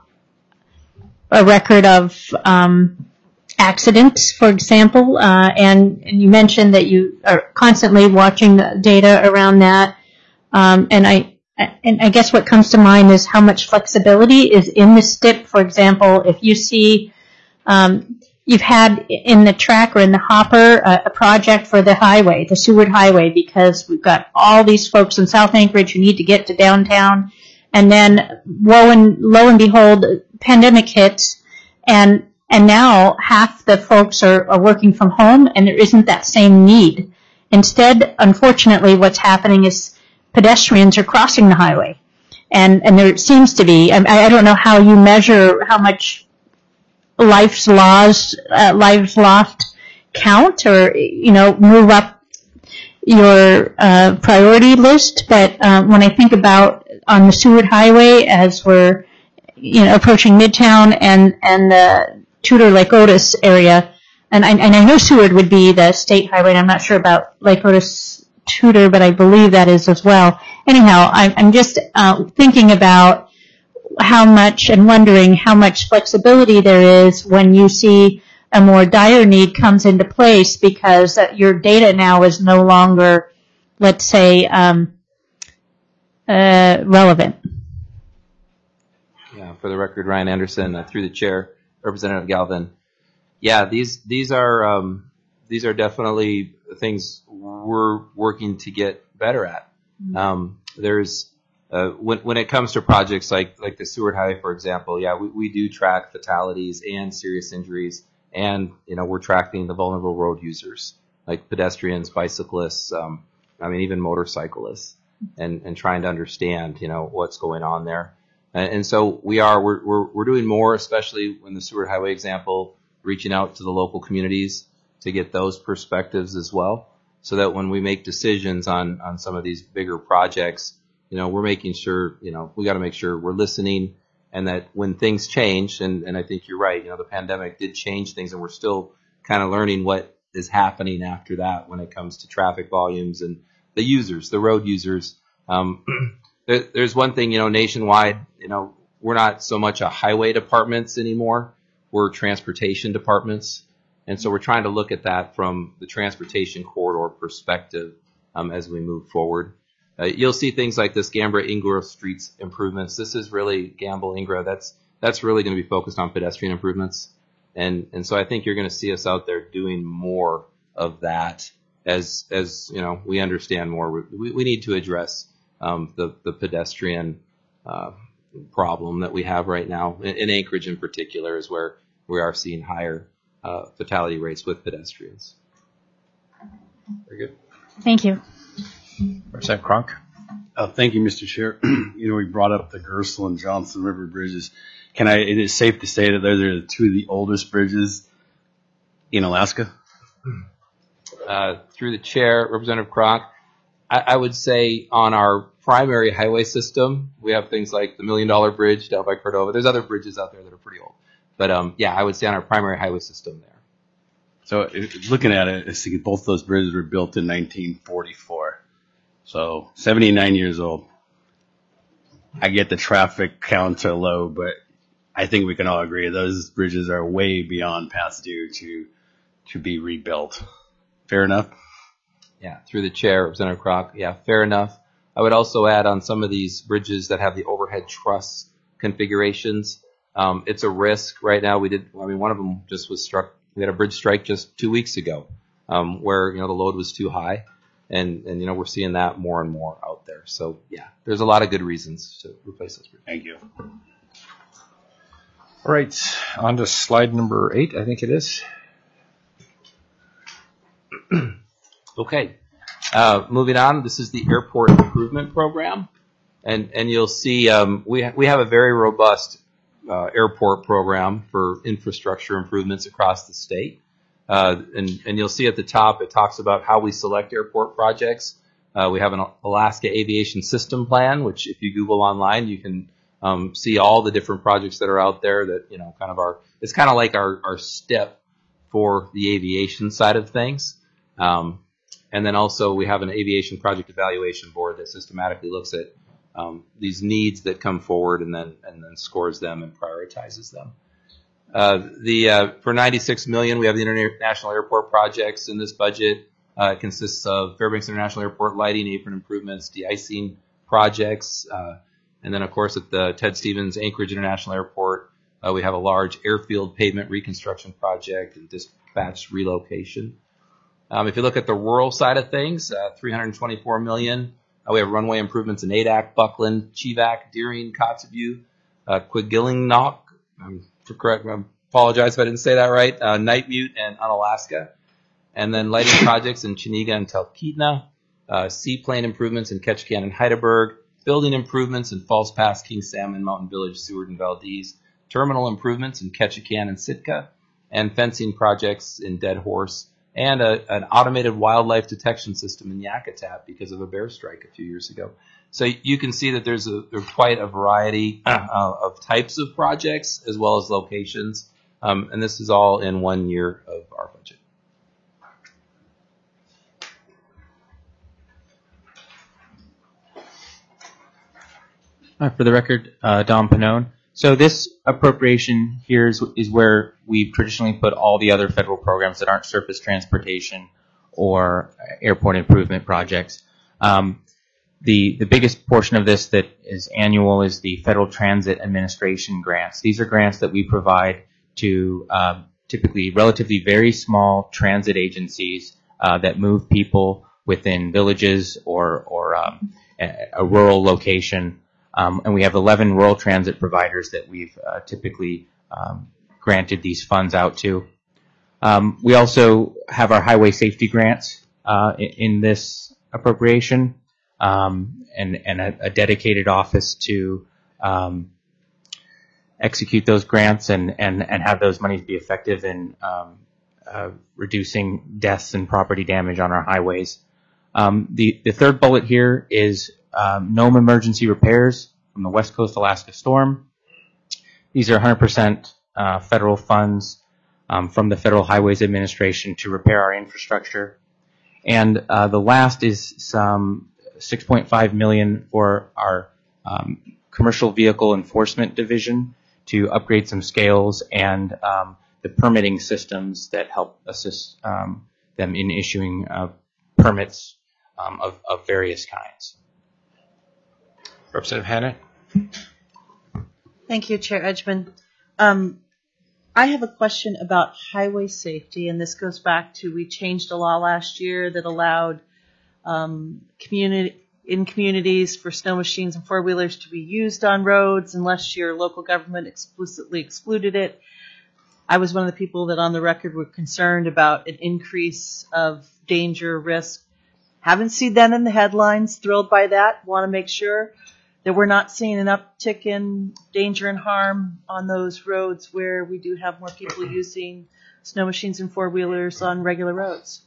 a record of um, accidents, for example, uh, and, and you mentioned that you are constantly watching the data around that, um, and I And I guess what comes to mind is how much flexibility is in the S T I P. For example, if you see, um, you've had in the track or in the hopper a, a project for the highway, the Seward Highway, because we've got all these folks in South Anchorage who need to get to downtown, and then lo and lo and behold, pandemic hits, and and now half the folks are, are working from home, and there isn't that same need. Instead, unfortunately, what's happening is pedestrians are crossing the highway, and and there seems to be. I, I don't know how you measure how much life's lost, uh, lives lost count, or you know, move up your uh, priority list. But um, when I think about on the Seward Highway, as we're you know approaching Midtown and and the Tudor Lake Otis area, and I, and I know Seward would be the state highway, and I'm not sure about Lake Otis Tudor, but I believe that is as well. Anyhow, I'm, I'm just uh, thinking about how much and wondering how much flexibility there is when you see a more dire need comes into place, because uh, your data now is no longer, let's say, um, uh, relevant. Yeah, for the record, Ryan Anderson, uh, through the chair, Representative Galvin. Yeah, these these are um, these are definitely things we're working to get better at. Mm-hmm. Um, there's uh, when when it comes to projects like like the Seward Highway, for example. Yeah, we, we do track fatalities and serious injuries, and you know we're tracking the vulnerable road users like pedestrians, bicyclists, um, I mean even motorcyclists, and and trying to understand you know what's going on there. And, and so we are we're, we're we're doing more, especially in the Seward Highway example, reaching out to the local communities to get those perspectives as well, so that when we make decisions on, on some of these bigger projects, you know, we're making sure, you know, we got to make sure we're listening, and that when things change, and, and I think you're right, you know, the pandemic did change things, and we're still kind of learning what is happening after that when it comes to traffic volumes and the users, the road users. Um, there, there's one thing, you know, nationwide, you know, we're not so much a highway departments anymore. We're transportation departments. And so we're trying to look at that from the transportation corridor perspective um, as we move forward. Uh, you'll see things like this Gambra-Ingra Streets improvements. This is really Gamble-Ingra. That's that's really going to be focused on pedestrian improvements. And and so I think you're going to see us out there doing more of that as, as you know, we understand more. We, we need to address um, the, the pedestrian uh, problem that we have right now. In, in Anchorage in particular is where we are seeing higher Uh, fatality rates with pedestrians. Very good. Thank you. Representative Cronk. Uh, thank you, Mister Chair. You know, we brought up the Gersel and Johnson River bridges. Can I? It is safe to say that those are two of the oldest bridges in Alaska. Uh, through the chair, Representative Cronk, I, I would say on our primary highway system, we have things like the Million Dollar Bridge down by Cordova. There's other bridges out there that are pretty old. But um, yeah, I would say on our primary highway system there. So if, looking at it, I think both those bridges were built in nineteen forty-four. So seventy-nine years old. I get the traffic counts are low, but I think we can all agree those bridges are way beyond past due to to be rebuilt. Fair enough? Yeah, through the chair, Representative Cronk. Yeah, fair enough. I would also add on some of these bridges that have the overhead truss configurations. Um, it's a risk right now. We did, I mean, one of them just was struck. We had a bridge strike just two weeks ago, um, where, you know, the load was too high. And, and, you know, we're seeing that more and more out there. So yeah, there's a lot of good reasons to replace those bridges. Thank you. All right. On to slide number eight, I think it is. Okay. Uh, moving on. This is the airport improvement program. And, and you'll see, um, we, ha- we have a very robust Uh, airport program for infrastructure improvements across the state. Uh, and, and you'll see at the top, it talks about how we select airport projects. Uh, we have an Alaska Aviation System Plan, which if you Google online, you can um, see all the different projects that are out there that, you know, kind of our, it's kind of like our, our step for the aviation side of things. Um, and then also we have an Aviation Project Evaluation Board that systematically looks at Um, these needs that come forward and then and then scores them and prioritizes them. Uh, the uh, for ninety-six million dollars, we have the international airport projects in this budget. Uh, it consists of Fairbanks International Airport lighting, apron improvements, de-icing projects, uh, and then of course at the Ted Stevens Anchorage International Airport, Uh, we have a large airfield pavement reconstruction project and dispatch relocation. Um, if you look at the rural side of things, uh, three hundred twenty-four million dollars. Uh, we have runway improvements in Adak, Buckland, Chivac, Deering, Kotzebue, uh, Quigillingnock. I'm correct. I apologize if I didn't say that right. Uh, Nightmute and Unalaska, and then lighting projects in Chiniga and Talkeetna. Uh, seaplane improvements in Ketchikan and Heidelberg. Building improvements in Falls Pass, King Salmon, Mountain Village, Seward, and Valdez. Terminal improvements in Ketchikan and Sitka, and fencing projects in Dead Horse, and a, an automated wildlife detection system in Yakutat because of a bear strike a few years ago. So you can see that there's, a, there's quite a variety uh, of types of projects as well as locations, um, and this is all in one year of our budget. Uh, for the record, uh, Don Pannone. So this appropriation here is, is where we've traditionally put all the other federal programs that aren't surface transportation or airport improvement projects. Um, the the biggest portion of this that is annual is the Federal Transit Administration grants. These are grants that we provide to uh, typically relatively very small transit agencies uh, that move people within villages or or um, a, a rural location. Um, and we have eleven rural transit providers that we've uh, typically um, granted these funds out to. Um, we also have our highway safety grants uh, in, in this appropriation, um, and, and a, a dedicated office to um, execute those grants and, and, and have those monies be effective in um, uh, reducing deaths and property damage on our highways. Um, the, the third bullet here is Um, N O M emergency repairs from the West Coast Alaska storm. These are one hundred percent uh, federal funds um, from the Federal Highways Administration to repair our infrastructure. And uh, the last is some six point five million dollars for our um, commercial vehicle enforcement division to upgrade some scales and um, the permitting systems that help assist um, them in issuing uh, permits um, of, of various kinds. Representative Hannan. Thank you, Chair Edgman. Um, I have a question about highway safety, and this goes back to we changed a law last year that allowed um, community in communities for snow machines and four wheelers to be used on roads unless your local government explicitly excluded it. I was one of the people that on the record were concerned about an increase of danger, risk. Haven't seen that in the headlines. Thrilled by that. Want to make sure that we're not seeing an uptick in danger and harm on those roads where we do have more people using snow machines and four-wheelers on regular roads.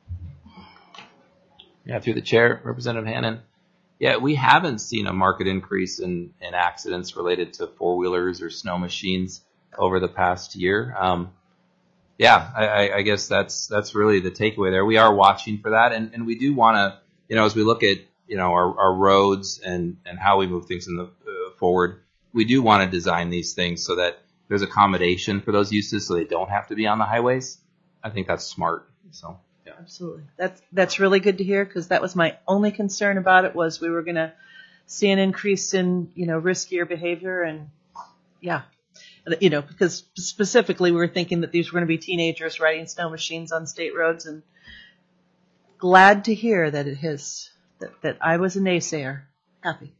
Yeah, through the chair, Representative Hannan. Yeah, we haven't seen a market increase in, in accidents related to four-wheelers or snow machines over the past year. Um, yeah, I, I guess that's that's really the takeaway there. We are watching for that, and, and we do want to, you know, as we look at, you know, our, our roads and, and how we move things in the uh, forward, we do want to design these things so that there's accommodation for those uses so they don't have to be on the highways. I think that's smart. So, yeah. Absolutely. That's, that's really good to hear, because that was my only concern about it, was we were going to see an increase in, you know, riskier behavior. And yeah, you know, because specifically we were thinking that these were going to be teenagers riding snow machines on state roads, and glad to hear that it has, that, that I was a naysayer. Happy.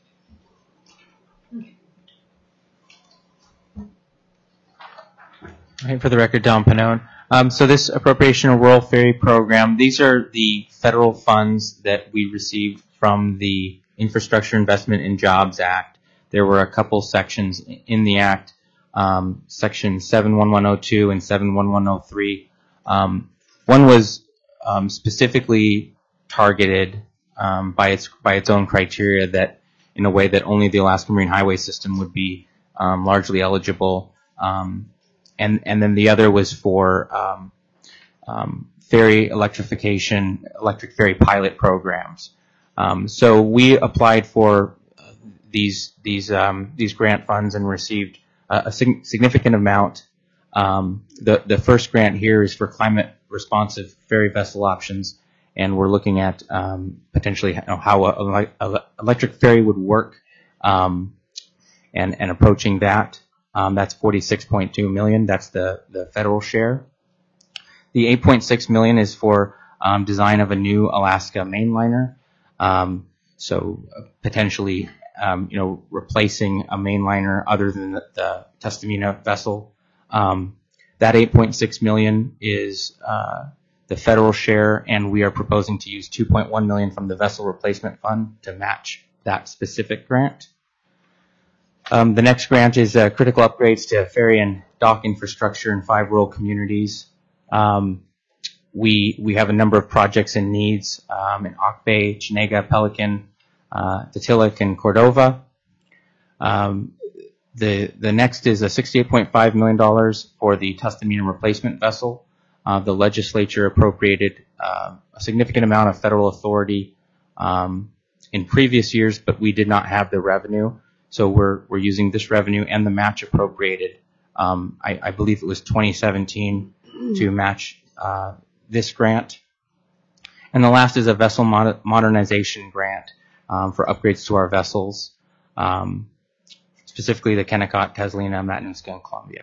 Right, for the record, Don Pannone. Um, so this appropriation of rural ferry program, these are the federal funds that we received from the Infrastructure Investment and Jobs Act. There were a couple sections in the act, um, section seven one one oh two and seven one one oh three. Um, one was um, specifically targeted um, by its by its own criteria, that in a way that only the Alaska Marine Highway System would be um, largely eligible. Um, And, and then the other was for um, um, ferry electrification, electric ferry pilot programs. Um, so we applied for these these um, these grant funds and received a, a sig- significant amount. Um, the the first grant here is for climate responsive ferry vessel options, and we're looking at um, potentially how a, a electric ferry would work, um, and and approaching that. Um, that's forty-six point two million. That's the, the federal share. The eight point six million is for um, design of a new Alaska mainliner. Um, so uh, potentially, um, you know, replacing a mainliner other than the, the Tustumena vessel. Um, that eight point six million is uh, the federal share, and we are proposing to use two point one million from the vessel replacement fund to match that specific grant. Um, the next grant is uh, critical upgrades to ferry and dock infrastructure in five rural communities. Um, we we have a number of projects and needs um, in Auk Bay, Chenega, Pelican, uh, Tatilik, and Cordova. Um, the the next is a sixty-eight point five million dollars for the Tustumena replacement vessel. Uh, the legislature appropriated uh, a significant amount of federal authority um, in previous years, but we did not have the revenue. So we're we're using this revenue and the match appropriated. Um, I, I believe it was twenty seventeen to match uh, this grant. And the last is a vessel mod- modernization grant um, for upgrades to our vessels, um, specifically the Kennecott, Catalina, Matanuska, and Columbia.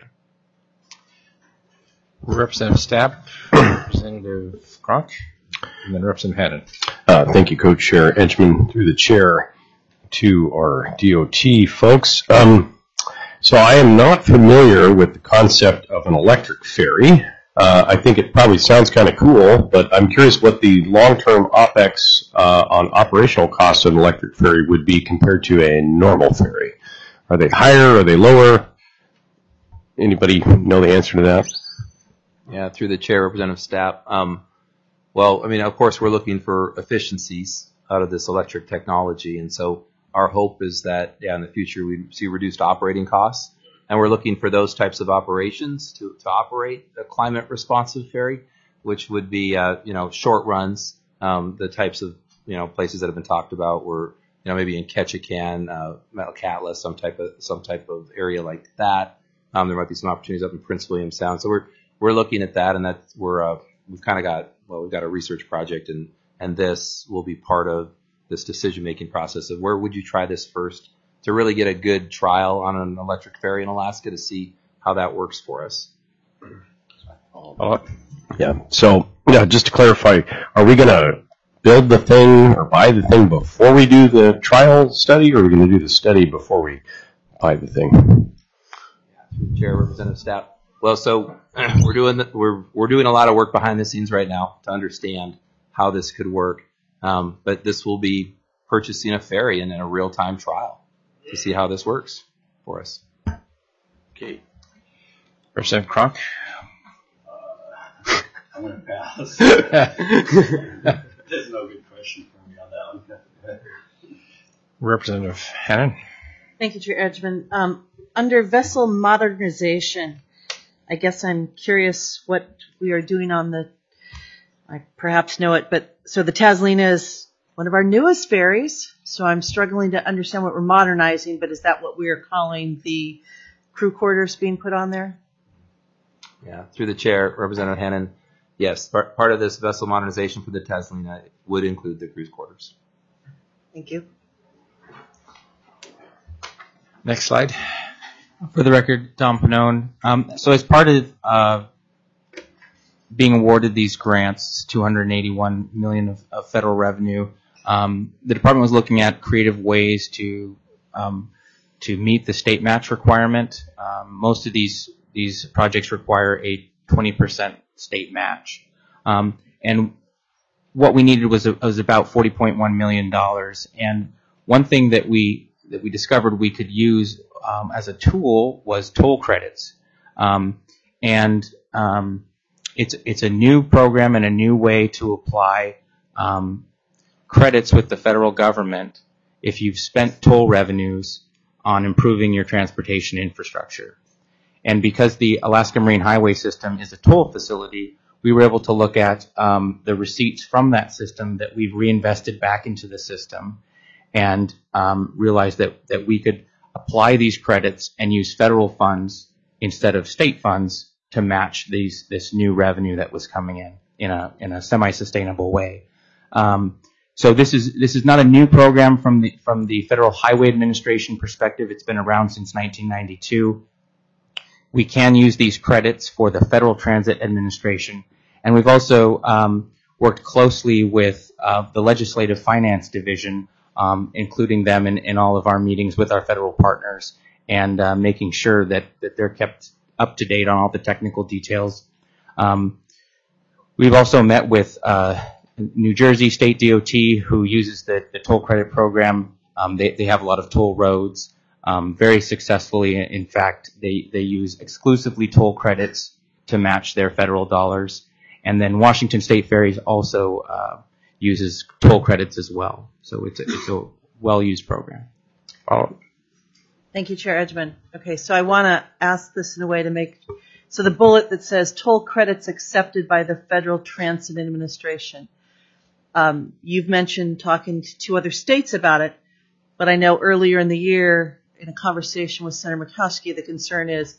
Representative Stapp, Representative Cronk, and then Representative Hannon. Uh, thank you, Co-Chair Edgman, through the chair to our D O T folks. Um, so I am not familiar with the concept of an electric ferry. Uh, I think it probably sounds kind of cool, but I'm curious what the long-term OPEX uh, on operational costs of an electric ferry would be compared to a normal ferry. Are they higher? Are they lower? Anybody know the answer to that? Yeah, through the chair, Representative Stapp. Um, well, I mean, of course, we're looking for efficiencies out of this electric technology, and so our hope is that, yeah, in the future we see reduced operating costs, and we're looking for those types of operations to, to operate a climate-responsive ferry, which would be, uh, you know, short runs, um, the types of, you know, places that have been talked about were, you know, maybe in Ketchikan, uh, Metlakatla, some type of some type of area like that. Um, there might be some opportunities up in Prince William Sound, so we're we're looking at that, and that's we're uh, we've kind of got well, we've got a research project, and and this will be part of this decision-making process of where would you try this first to really get a good trial on an electric ferry in Alaska to see how that works for us. Uh, yeah. So, yeah, just to clarify, are we going to build the thing or buy the thing before we do the trial study, or are we going to do the study before we buy the thing? Chair, Representative Stapp. Well, so we're doing the, we're we're doing a lot of work behind the scenes right now to understand how this could work. Um, but this will be purchasing a ferry and in a real-time trial to see how this works for us. Okay. Representative Cronk. Uh, I'm going to pass. There's no good question for me on that one. Representative Hannon. Thank you, Chair Edgman. Um, under vessel modernization, I guess I'm curious what we are doing on the, I perhaps know it, but so the Taslina is one of our newest ferries, so I'm struggling to understand what we're modernizing, but is that what we are calling the crew quarters being put on there? Yeah, through the chair, Representative Hannon, yes, part, part of this vessel modernization for the Taslina would include the cruise quarters. Thank you. Next slide. For the record, Don Panone. Um, so as part of uh, being awarded these grants, two hundred eighty-one million dollars of, of federal revenue, um, the department was looking at creative ways to um, to meet the state match requirement. Um, most of these these projects require a twenty percent state match, um, and what we needed was a, was about forty point one million dollars. And one thing that we that we discovered we could use um, as a tool was toll credits, um, and um, it's it's a new program and a new way to apply um, credits with the federal government if you've spent toll revenues on improving your transportation infrastructure. And because the Alaska Marine Highway System is a toll facility, we were able to look at um, the receipts from that system that we've reinvested back into the system, and um, realized that, that we could apply these credits and use federal funds instead of state funds to match these this new revenue that was coming in in a in a semi-sustainable way. Um, so this is this is not a new program from the from the Federal Highway Administration perspective. It's been around since nineteen ninety-two. we can use these credits for the Federal Transit Administration. And we've also um, worked closely with uh, the Legislative Finance Division, um, including them in, in all of our meetings with our federal partners, and uh, making sure that, that they're kept up to date on all the technical details. Um, we've also met with uh, New Jersey State D O T, who uses the, the toll credit program. Um, they, they have a lot of toll roads, um, very successfully. In fact, they, they use exclusively toll credits to match their federal dollars. And then Washington State Ferries also uh, uses toll credits as well. So it's a, it's a well-used program. Oh, Thank you, Chair Edgman. Okay, so I want to ask this in a way to make, so the bullet that says toll credits accepted by the Federal Transit Administration. Um, you've mentioned talking to two other states about it, but I know earlier in the year in a conversation with Senator Murkowski, the concern is,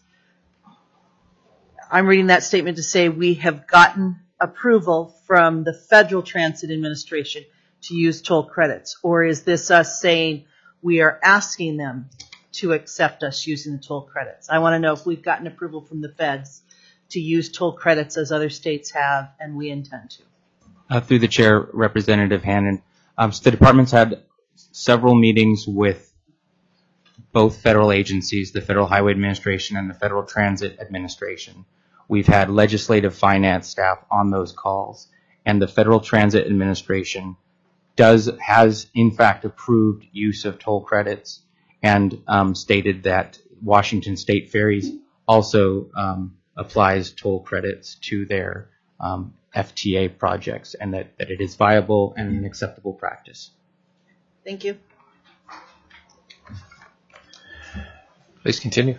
I'm reading that statement to say we have gotten approval from the Federal Transit Administration to use toll credits, or is this us saying we are asking them to accept us using the toll credits? I want to know if we've gotten approval from the feds to use toll credits as other states have, and we intend to. Uh, through the chair, Representative Hannon, um, so the department's had several meetings with both federal agencies, the Federal Highway Administration and the Federal Transit Administration. We've had legislative finance staff on those calls, and the Federal Transit Administration does has in fact approved use of toll credits, and um, stated that Washington State Ferries also um, applies toll credits to their um, F T A projects, and that, that it is viable and an acceptable practice. Thank you. Please continue.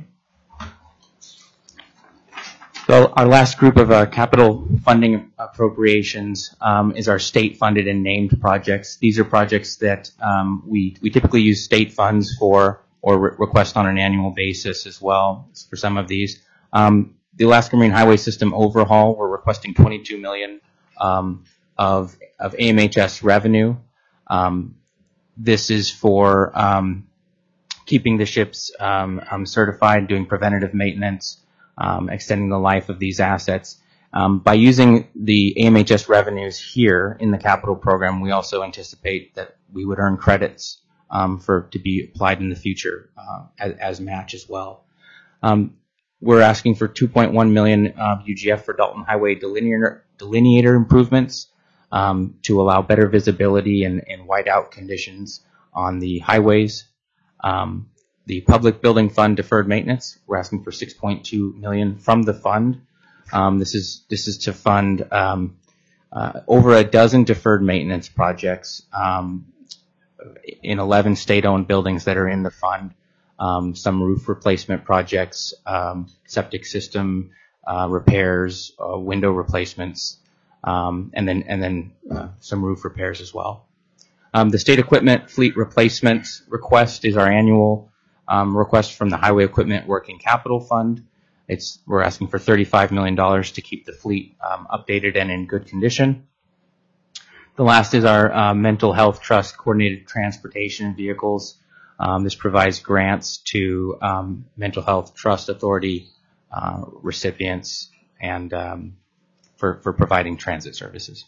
So our last group of uh, capital funding appropriations um, is our state-funded and named projects. These are projects that um, we, we typically use state funds for, or re- request on an annual basis as well for some of these. Um, the Alaska Marine Highway System overhaul, we're requesting twenty-two million dollars um, of, of A M H S revenue. Um, this is for um, keeping the ships um, um, certified, doing preventative maintenance, Um, extending the life of these assets. Um, by using the A M H S revenues here in the capital program, we also anticipate that we would earn credits um, for to be applied in the future uh, as, as match as well. Um, we're asking for two point one million dollars uh, U G F for Dalton Highway delineator, delineator improvements um, to allow better visibility and, and whiteout conditions on the highways. Um, The Public Building Fund deferred maintenance, we're asking for six point two million dollars from the fund. Um, this is this is to fund um, uh, over a dozen deferred maintenance projects um, in eleven state-owned buildings that are in the fund. Um, some roof replacement projects, um, septic system uh, repairs, uh, window replacements, um, and then and then uh, some roof repairs as well. Um, the state equipment fleet replacement request is our annual Um, request from the Highway Equipment Working Capital Fund. It's we're asking for thirty-five million dollars to keep the fleet um, updated and in good condition. The last is our uh, Mental Health Trust Coordinated Transportation Vehicles. Um, this provides grants to um, Mental Health Trust Authority uh, recipients and um, for, for providing transit services.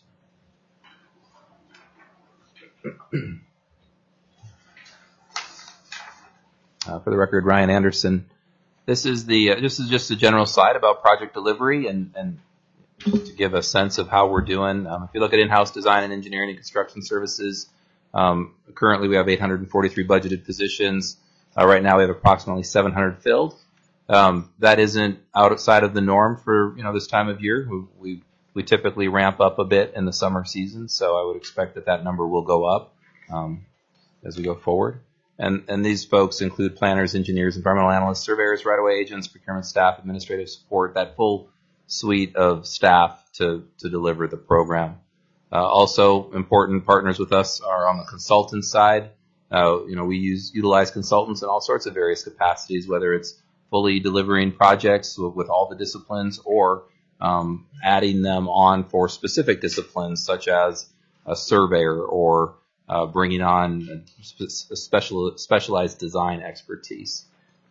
Uh, for the record, Ryan Anderson. This is the uh, this is just a general slide about project delivery and, and to give a sense of how we're doing. Um, if you look at in-house design and engineering and construction services, um, currently we have eight hundred forty-three budgeted positions. Uh, right now we have approximately seven hundred filled. Um, that isn't outside of the norm for you know this time of year. We, we we typically ramp up a bit in the summer season, so I would expect that that number will go up um, as we go forward. And, and these folks include planners, engineers, environmental analysts, surveyors, right-of-way agents, procurement staff, administrative support, that full suite of staff to, to deliver the program. Uh, also, important partners with us are on the consultant side. Uh, you know, we use utilize consultants in all sorts of various capacities, whether it's fully delivering projects with, with all the disciplines or um, adding them on for specific disciplines such as a surveyor or Uh, bringing on a special, specialized design expertise.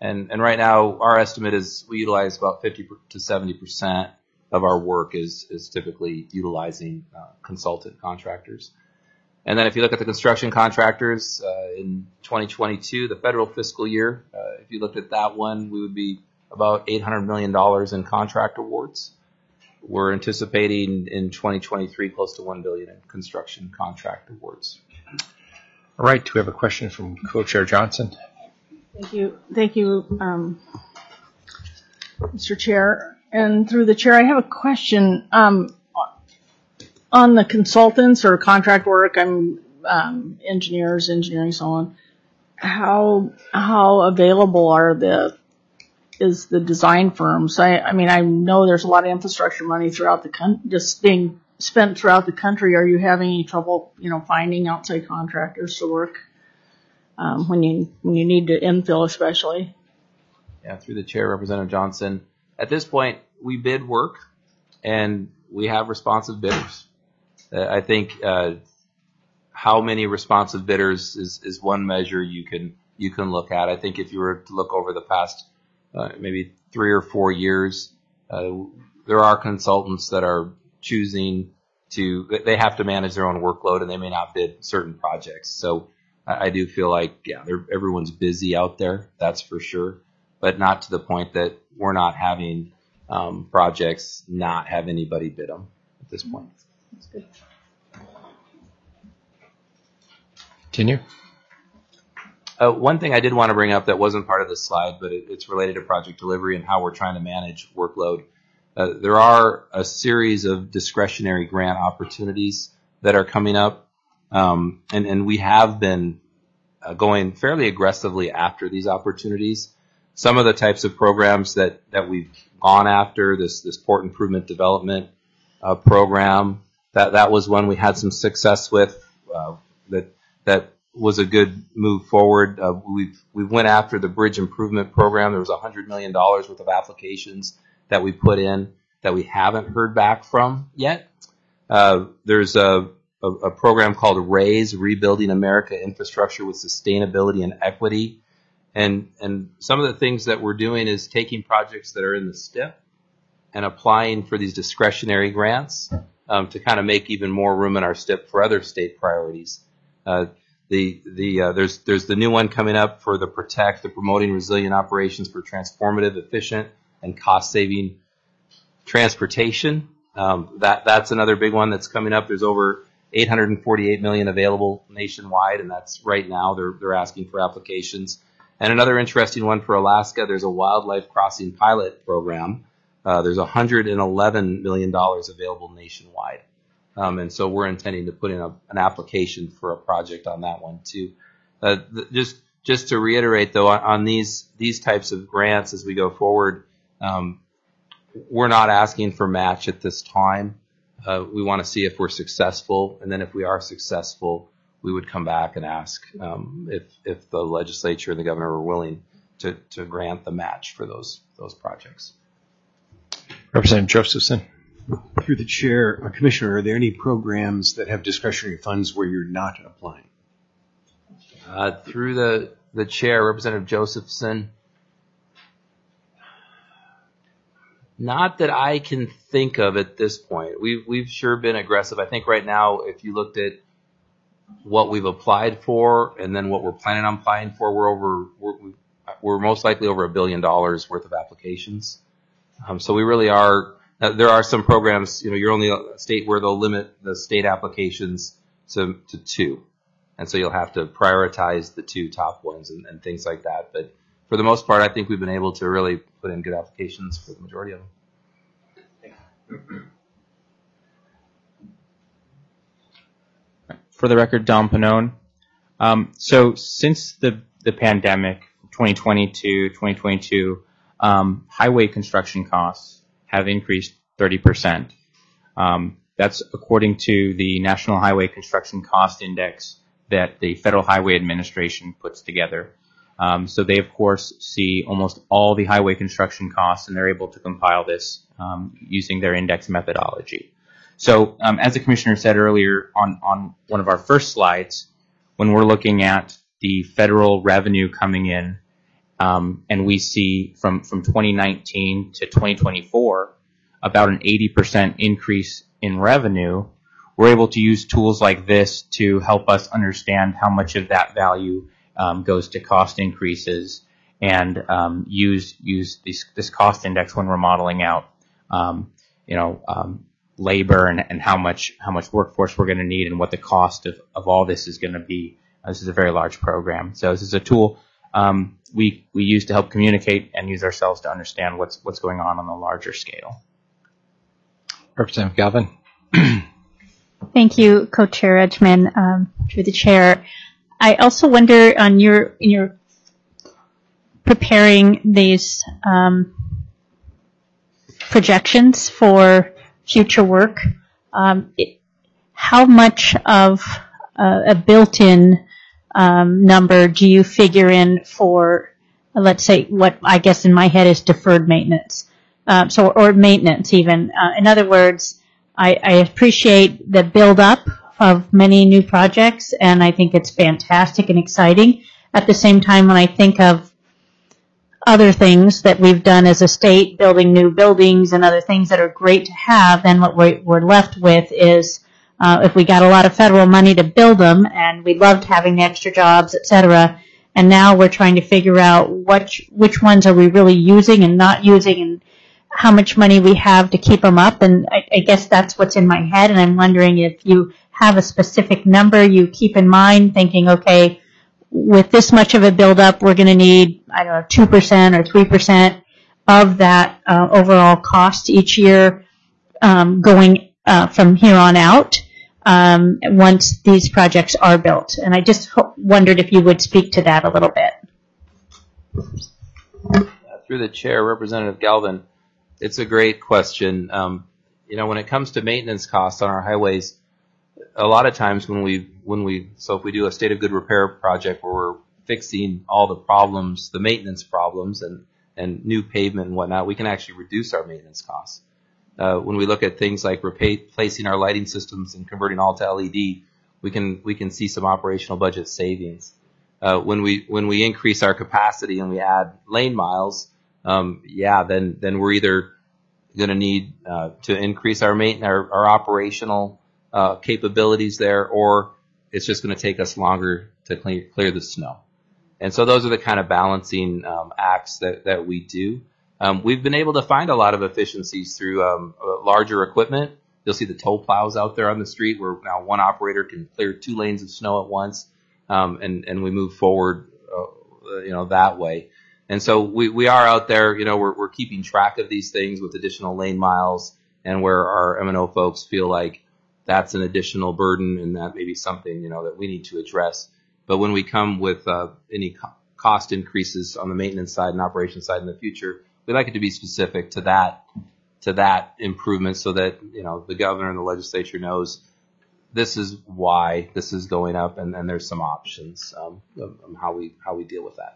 And, and right now, our estimate is we utilize about fifty to seventy percent of our work is, is typically utilizing uh, consultant contractors. And then if you look at the construction contractors uh, in twenty twenty-two, the federal fiscal year, uh, if you looked at that one, we would be about eight hundred million dollars in contract awards. We're anticipating in twenty twenty-three close to one billion dollars in construction contract awards. All right, do we have a question from Co-Chair Johnson? Thank you. Thank you, um, Mister Chair. And through the chair, I have a question. Um, on the consultants or contract work, I'm um, engineers, engineering, so on. How how available are the is the design firms? I, I mean, I know there's a lot of infrastructure money throughout the country, just being spent throughout the country. Are you having any trouble, you know, finding outside contractors to work um, when you when you need to infill, especially? Yeah, through the chair, Representative Johnson. At this point, we bid work, and we have responsive bidders. Uh, I think uh, how many responsive bidders is, is one measure you can you can look at. I think if you were to look over the past uh, maybe three or four years, uh, there are consultants that are choosing to, they have to manage their own workload and they may not bid certain projects. So I, I do feel like, yeah, everyone's busy out there, that's for sure, but not to the point that we're not having um, projects not have anybody bid them at this point. That's good. Continue. Uh, one thing I did want to bring up that wasn't part of this slide, but it, it's related to project delivery and how we're trying to manage workload. Uh, there are a series of discretionary grant opportunities that are coming up, um, and, and we have been uh, going fairly aggressively after these opportunities. Some of the types of programs that, that we've gone after, this, this port improvement development uh, program, that, that was one we had some success with, uh, that that was a good move forward. Uh, we've we went after the bridge improvement program. There was one hundred million dollars worth of applications that we put in that we haven't heard back from yet. Uh, there's a, a, a program called RAISE, Rebuilding America Infrastructure with Sustainability and Equity. And, and some of the things that we're doing is taking projects that are in the S T I P and applying for these discretionary grants um, to kind of make even more room in our S T I P for other state priorities. Uh, the the uh, there's there's the new one coming up for the PROTECT, the Promoting Resilient Operations for Transformative, Efficient, and Cost-Saving Transportation. Um, that that's another big one that's coming up. There's over eight hundred forty-eight million available nationwide, and that's right now they're they're asking for applications. And another interesting one for Alaska, there's a wildlife crossing pilot program. Uh, there's one hundred eleven million dollars available nationwide. Um, and so we're intending to put in a, an application for a project on that one too. Uh, th- just just to reiterate though, on, on these these types of grants as we go forward, um, we're not asking for match at this time. Uh, we want to see if we're successful, and then if we are successful, we would come back and ask um, if if the legislature and the governor were willing to to grant the match for those those projects. Representative Josephson. Through the chair, uh, Commissioner, are there any programs that have discretionary funds where you're not applying? Uh, through the, the chair, Representative Josephson, not that I can think of at this point. We've, we've sure been aggressive. I think right now, if you looked at what we've applied for and then what we're planning on applying for, we're over, we're, we're most likely over a billion dollars worth of applications. Um, so we really are. Uh, there are some programs, you know, you're only a state where they'll limit the state applications to, to two. And so you'll have to prioritize the two top ones and, and things like that. But for the most part, I think we've been able to really put in good applications for the majority of them. For the record, Don Panone. Um, so since the, the pandemic, twenty twenty to twenty twenty-two, um, highway construction costs have increased thirty percent. Um, that's according to the National Highway Construction Cost Index that the Federal Highway Administration puts together. Um, so they, of course, see almost all the highway construction costs, and they're able to compile this um, using their index methodology. So um, as the Commissioner said earlier on, on one of our first slides, when we're looking at the federal revenue coming in, Um, and we see from, from twenty nineteen to twenty twenty-four about an eighty percent increase in revenue. We're able to use tools like this to help us understand how much of that value um, goes to cost increases, and um, use use this, this cost index when we're modeling out, um, you know, um, labor and, and how much how much workforce we're going to need and what the cost of, of all this is going to be. Uh, this is a very large program, so this is a tool um, we we use to help communicate and use ourselves to understand what's what's going on on a larger scale. Representative Galvin. Thank you, Co-Chair Edgman, um, through the chair. I also wonder on your in your preparing these um, projections for future work, um, it, how much of uh, a built-in um, number do you figure in for, uh, let's say, what I guess in my head is deferred maintenance, uh, so or maintenance even. Uh, in other words, I, I appreciate the build-up of many new projects, and I think it's fantastic and exciting. At the same time, when I think of other things that we've done as a state, building new buildings and other things that are great to have, then what we're, we're left with is uh, if we got a lot of federal money to build them, and we loved having the extra jobs, et cetera, and now we're trying to figure out what, which ones are we really using and not using, and how much money we have to keep them up. And I, I guess that's what's in my head, and I'm wondering if you have a specific number you keep in mind, thinking, okay, with this much of a build-up, we're going to need, I don't know, two percent or three percent of that uh, overall cost each year um, going uh, from here on out um, once these projects are built. And I just ho- wondered if you would speak to that a little bit. Uh, through the chair, Representative Galvin, it's a great question. Um, you know, when it comes to maintenance costs on our highways, a lot of times when we, when we, so if we do a state of good repair project where we're fixing all the problems, the maintenance problems and, and new pavement and whatnot, we can actually reduce our maintenance costs. Uh, when we look at things like replacing our lighting systems and converting all to L E D, we can, we can see some operational budget savings. Uh, when we, when we increase our capacity and we add lane miles, um, yeah, then, then we're either going to need, uh, to increase our maintenance, our, our operational Uh, capabilities there, or it's just going to take us longer to clear, clear the snow. And so those are the kind of balancing um, acts that, that we do. Um, we've been able to find a lot of efficiencies through um, uh, larger equipment. You'll see the tow plows out there on the street where now one operator can clear two lanes of snow at once, um, and, and we move forward uh, you know, that way. And so we, we are out there, you know, we're, we're keeping track of these things with additional lane miles, and where our M and O folks feel like that's an additional burden, and that may be something, you know, that we need to address. But when we come with uh, any co- cost increases on the maintenance side and operation side in the future, we like it to be specific to that, to that improvement, so that, you know, the governor and the legislature knows this is why this is going up, and, and there's some options um, of, of how we how we deal with that.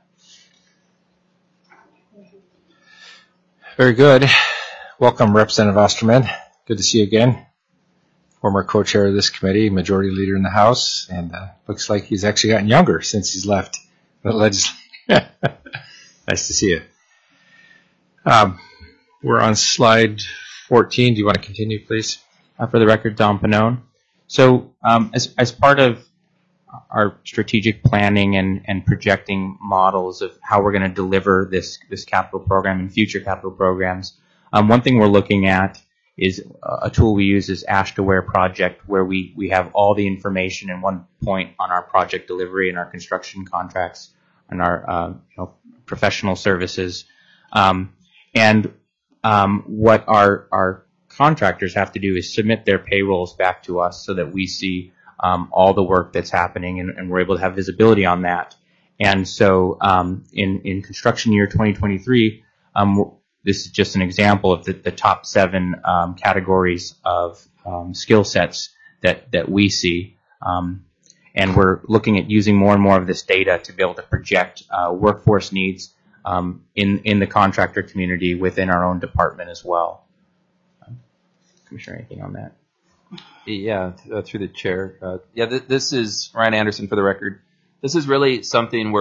Very good. Welcome, Representative Osterman. Good to see you again. Former co-chair of this committee, majority leader in the House, and uh, looks like he's actually gotten younger since he's left the legislature. Nice to see you. Um, we're on slide fourteen. Do you want to continue, please? Uh, for the record, Don Panone. So um, as, as part of our strategic planning and, and projecting models of how we're going to deliver this, this capital program and future capital programs, um, one thing we're looking at is a tool we use is Ashtaware Project, where we, we have all the information in one point on our project delivery and our construction contracts and our uh, you know, professional services. Um, and um, what our, our contractors have to do is submit their payrolls back to us so that we see um, all the work that's happening, and, and we're able to have visibility on that. And so um, in, in construction year twenty twenty-three, um, this is just an example of the, the top seven um, categories of um, skill sets that, that we see. Um, and we're looking at using more and more of this data to be able to project uh, workforce needs um, in, in the contractor community within our own department as well. Um, Commissioner, anything on that? Yeah, uh, through the chair. Uh, yeah, th- this is Ryan Anderson for the record. This is really something where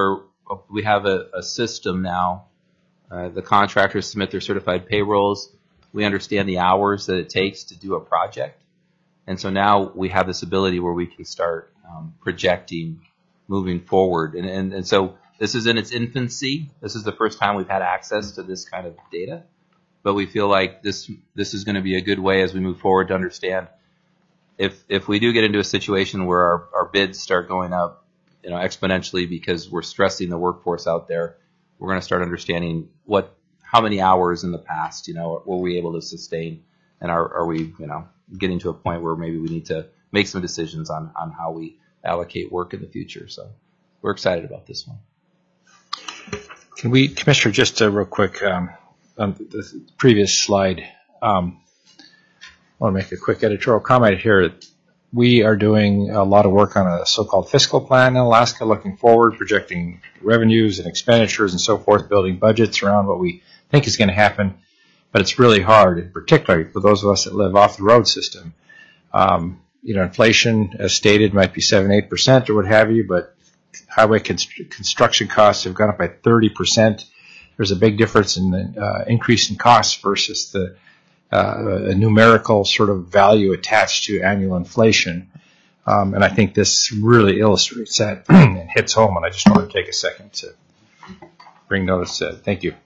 we have a, a system now. Uh, the contractors submit their certified payrolls. We understand the hours that it takes to do a project. And so now we have this ability where we can start um, projecting moving forward. And, and, and so this is in its infancy. This is the first time we've had access to this kind of data. But we feel like this this is going to be a good way as we move forward to understand if if we do get into a situation where our, our bids start going up, you know, exponentially because we're stressing the workforce out there, we're going to start understanding what how many hours in the past, you know, were we able to sustain, and are are we, you know, getting to a point where maybe we need to make some decisions on on how we allocate work in the future. So we're excited about this one. Can we, Commissioner, just uh, real quick, um, on the previous slide, um, I want to make a quick editorial comment here. We are doing a lot of work on a so-called fiscal plan in Alaska, looking forward, projecting revenues and expenditures and so forth, building budgets around what we think is going to happen. But it's really hard, in particular for those of us that live off the road system. Um, you know, inflation, as stated, might be seven, eight percent or what have you, but highway const- construction costs have gone up by thirty percent. There's a big difference in the uh, increase in costs versus the uh, a numerical sort of value attached to annual inflation. Um, and I think this really illustrates that and hits home. And I just want to take a second to bring notice to it. Thank you.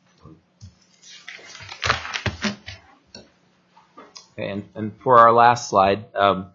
Okay, and, and for our last slide, um,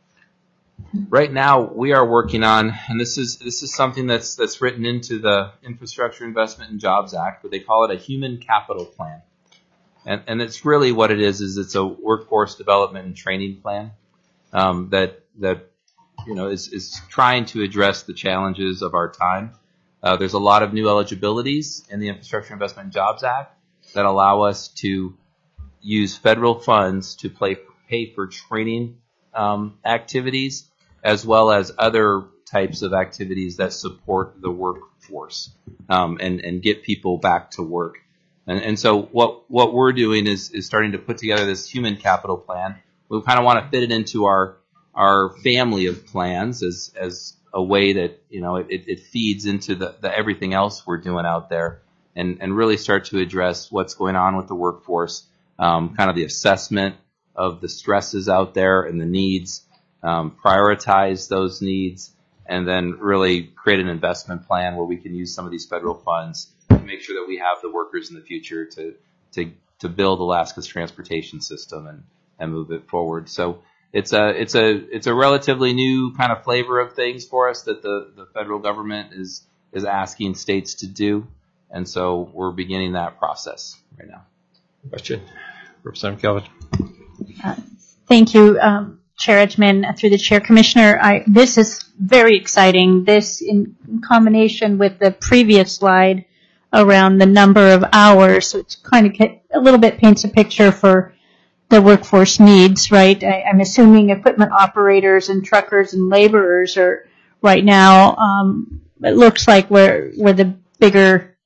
right now we are working on, and this is this is something that's that's written into the Infrastructure Investment and Jobs Act, but they call it a human capital plan. And, and it's really what it is, is it's a workforce development and training plan um, that, that you know, is, is trying to address the challenges of our time. Uh, there's a lot of new eligibilities in the Infrastructure Investment and Jobs Act that allow us to use federal funds to play, pay for training um, activities as well as other types of activities that support the workforce um, and, and get people back to work. And, and so what, what we're doing is, is starting to put together this human capital plan. We kind of want to fit it into our, our family of plans as, as a way that, you know, it, it feeds into the, the everything else we're doing out there, and, and really start to address what's going on with the workforce, um, kind of the assessment of the stresses out there and the needs, um, prioritize those needs, and then really create an investment plan where we can use some of these federal funds to make sure that we have the workers in the future to to to build Alaska's transportation system and, and move it forward. So it's a it's a it's a relatively new kind of flavor of things for us that the, the federal government is is asking states to do, and so we're beginning that process right now. Question, Representative Galvin. Uh, thank you, um, Chair Edgman. Through the Chair, Commissioner, I, this is very exciting. This, in, in combination with the previous slide around the number of hours, so it's kind of a little bit paints a picture for the workforce needs, right? I, I'm assuming equipment operators and truckers and laborers are right now. Um, it looks like where where the bigger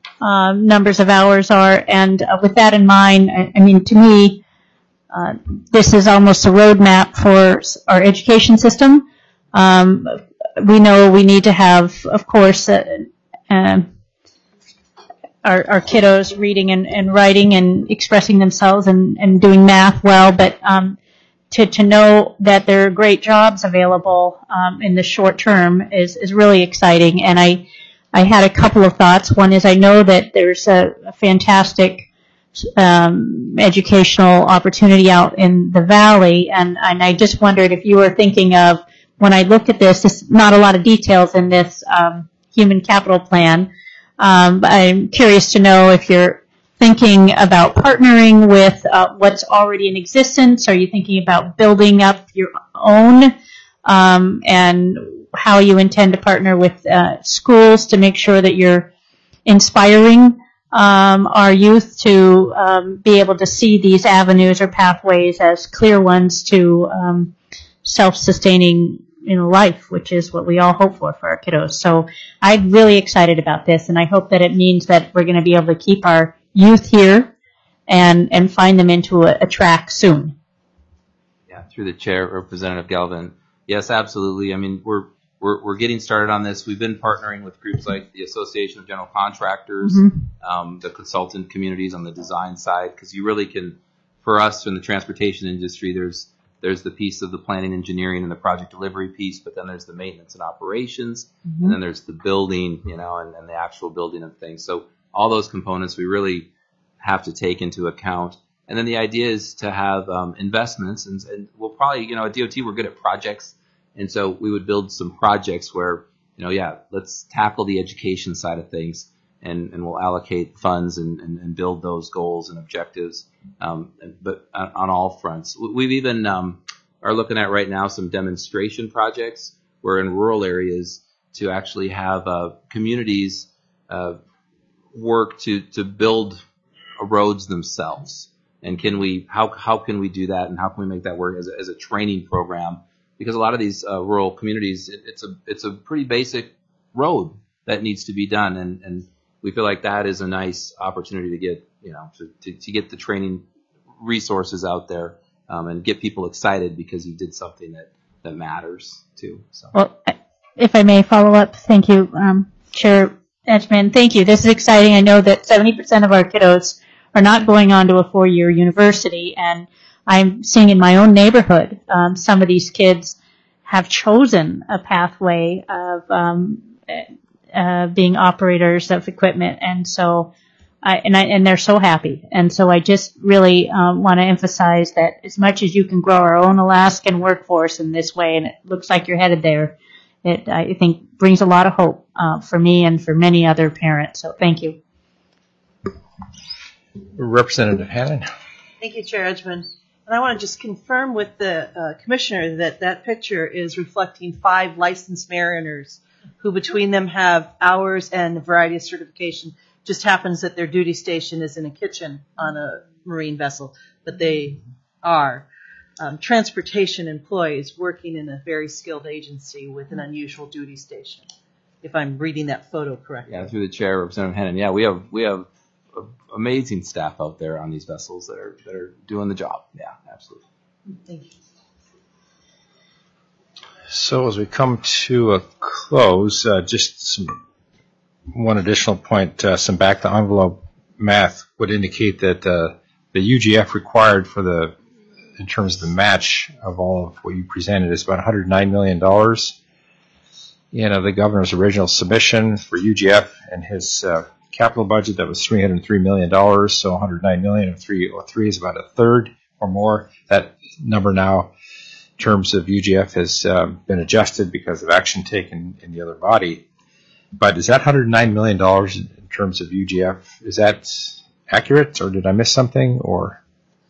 um, numbers of hours are, and uh, with that in mind, I, I mean, to me, uh, this is almost a roadmap for our education system. Um, we know we need to have, of course, uh, uh, Our, our kiddos reading and, and writing and expressing themselves and, and doing math well, but um, to, to know that there are great jobs available um, in the short term is, is really exciting. And I I had a couple of thoughts. One is I know that there's a, a fantastic um, educational opportunity out in the valley, and, and I just wondered if you were thinking of, when I looked at this, there's not a lot of details in this um, human capital plan. Um, I'm curious to know if you're thinking about partnering with uh, what's already in existence. Are you thinking about building up your own, um, and how you intend to partner with uh, schools to make sure that you're inspiring um, our youth to um, be able to see these avenues or pathways as clear ones to um, self-sustaining, you know, life, which is what we all hope for for our kiddos. So I'm really excited about this, and I hope that it means that we're going to be able to keep our youth here and and find them into a, a track soon. Yeah, through the Chair, Representative Galvin. Yes, absolutely. I mean, we're we're, we're getting started on this. We've been partnering with groups like the Association of General Contractors, Mm-hmm. um, the consultant communities on the design side, because you really can, for us in the transportation industry, there's there's the piece of the planning, engineering, and the project delivery piece, but then there's the maintenance and operations, Mm-hmm. and then there's the building, you know, and, and the actual building of things. So all those components we really have to take into account. And then the idea is to have um, investments, and, and we'll probably, you know, at D O T we're good at projects, and so we would build some projects where, you know, yeah, let's tackle the education side of things, and, and we'll allocate funds and, and, and build those goals and objectives, um, and, but on, on all fronts. We've even um, are looking at right now some demonstration projects where in rural areas to actually have uh, communities uh, work to, to build roads themselves. And can we, how, how can we do that, and how can we make that work as a, as a training program? Because a lot of these uh, rural communities, it, it's a, it's a pretty basic road that needs to be done. And, and we feel like that is a nice opportunity to get, you know, to, to, to get the training resources out there, um, and get people excited because you did something that, that matters too. So. Well, if I may follow up, thank you, um, Chair Edgman. Thank you. This is exciting. I know that seventy percent of our kiddos are not going on to a four-year university, and I'm seeing in my own neighborhood, um, some of these kids have chosen a pathway of um, uh, being operators of equipment, and so, I, and I, and they're so happy. And so I just really um, want to emphasize that as much as you can grow our own Alaskan workforce in this way, and it looks like you're headed there, it I think brings a lot of hope uh, for me and for many other parents. So thank you. Representative Hannon. Thank you, Chair Edgman. And I want to just confirm with the uh, Commissioner that that picture is reflecting five licensed mariners who between them have hours and a variety of certification. Just happens that their duty station is in a kitchen on a marine vessel, but they are um, transportation employees working in a very skilled agency with an unusual duty station, if I'm reading that photo correctly. Yeah, through the chair, Representative Hannon. Yeah, we have we have amazing staff out there on these vessels that are that are doing the job. Yeah, absolutely. Thank you. So as we come to a close, uh, just some one additional point, uh, some back the envelope math would indicate that uh, the U G F required for the, in terms of the match of all of what you presented, is about one hundred nine million dollars. You know, the governor's original submission for U G F and his uh, capital budget, that was three hundred three million dollars, so one hundred nine million dollars of three oh three is about a third or more. That number now, in terms of U G F, has um, been adjusted because of action taken in the other body. But is that one hundred nine million dollars in terms of U G F, is that accurate, or did I miss something? Or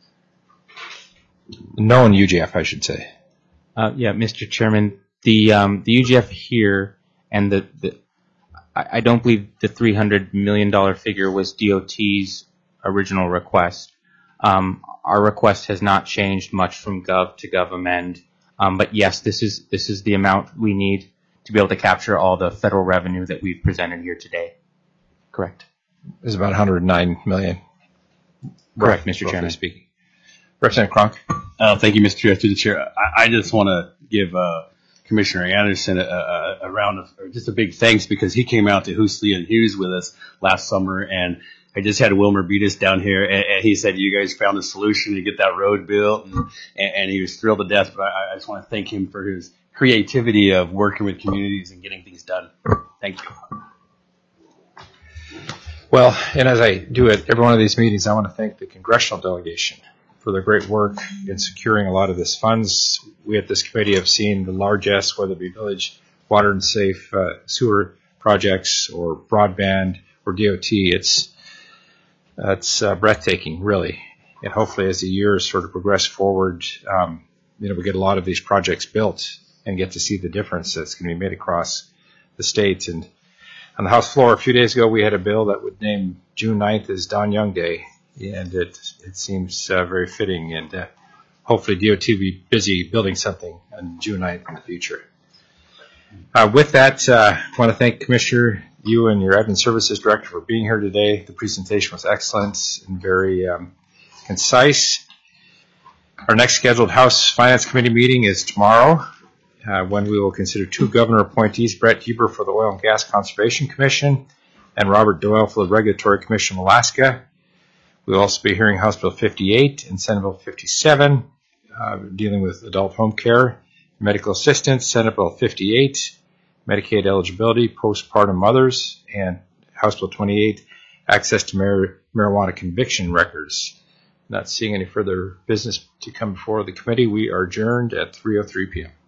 known U G F, I should say. Uh, yeah, Mister Chairman, the um, the U G F here and the, the I, I don't believe the three hundred million dollars figure was D O T's original request. Um, our request has not changed much from Gov to Gov amend, um, but yes, this is this is the amount we need to be able to capture all the federal revenue that we've presented here today. Correct. It's about one hundred nine million dollars. Correct, Mister Chairman. Speaking. Representative Cronk. Uh, thank you, Mister Chair. Through the chair, I, I just want to give uh, Commissioner Anderson a, a, a round of, or just a big thanks, because he came out to Hoosley and Hughes with us last summer, and I just had Wilmer beat us down here, and, and he said you guys found a solution to get that road built, and, and, and he was thrilled to death. But I, I just want to thank him for his creativity of working with communities and getting things done. Thank you. Well, and as I do at every one of these meetings, I want to thank the congressional delegation for their great work in securing a lot of this funds. We at this committee have seen the largest, whether it be village water and safe uh, sewer projects or broadband or D O T. It's it's uh, breathtaking, really. And hopefully, as the years sort of progress forward, um, you know, we get a lot of these projects built and get to see the difference that's going to be made across the state. And on the House floor a few days ago, we had a bill that would name June ninth as Don Young Day, and it it seems uh, very fitting. And uh, hopefully D O T will be busy building something on June ninth in the future. Uh, with that, uh, I want to thank Commissioner, you and your Admin Services Director for being here today. The presentation was excellent and very um, concise. Our next scheduled House Finance Committee meeting is tomorrow Uh, When we will consider two governor appointees, Brett Huber for the Oil and Gas Conservation Commission and Robert Doyle for the Regulatory Commission of Alaska. We'll also be hearing House Bill fifty-eight and Senate Bill fifty-seven, uh, dealing with adult home care, medical assistance, Senate Bill fifty-eight, Medicaid eligibility, postpartum mothers, and House Bill twenty-eight, access to mar- marijuana conviction records. Not seeing any further business to come before the committee, we are adjourned at three oh three p.m.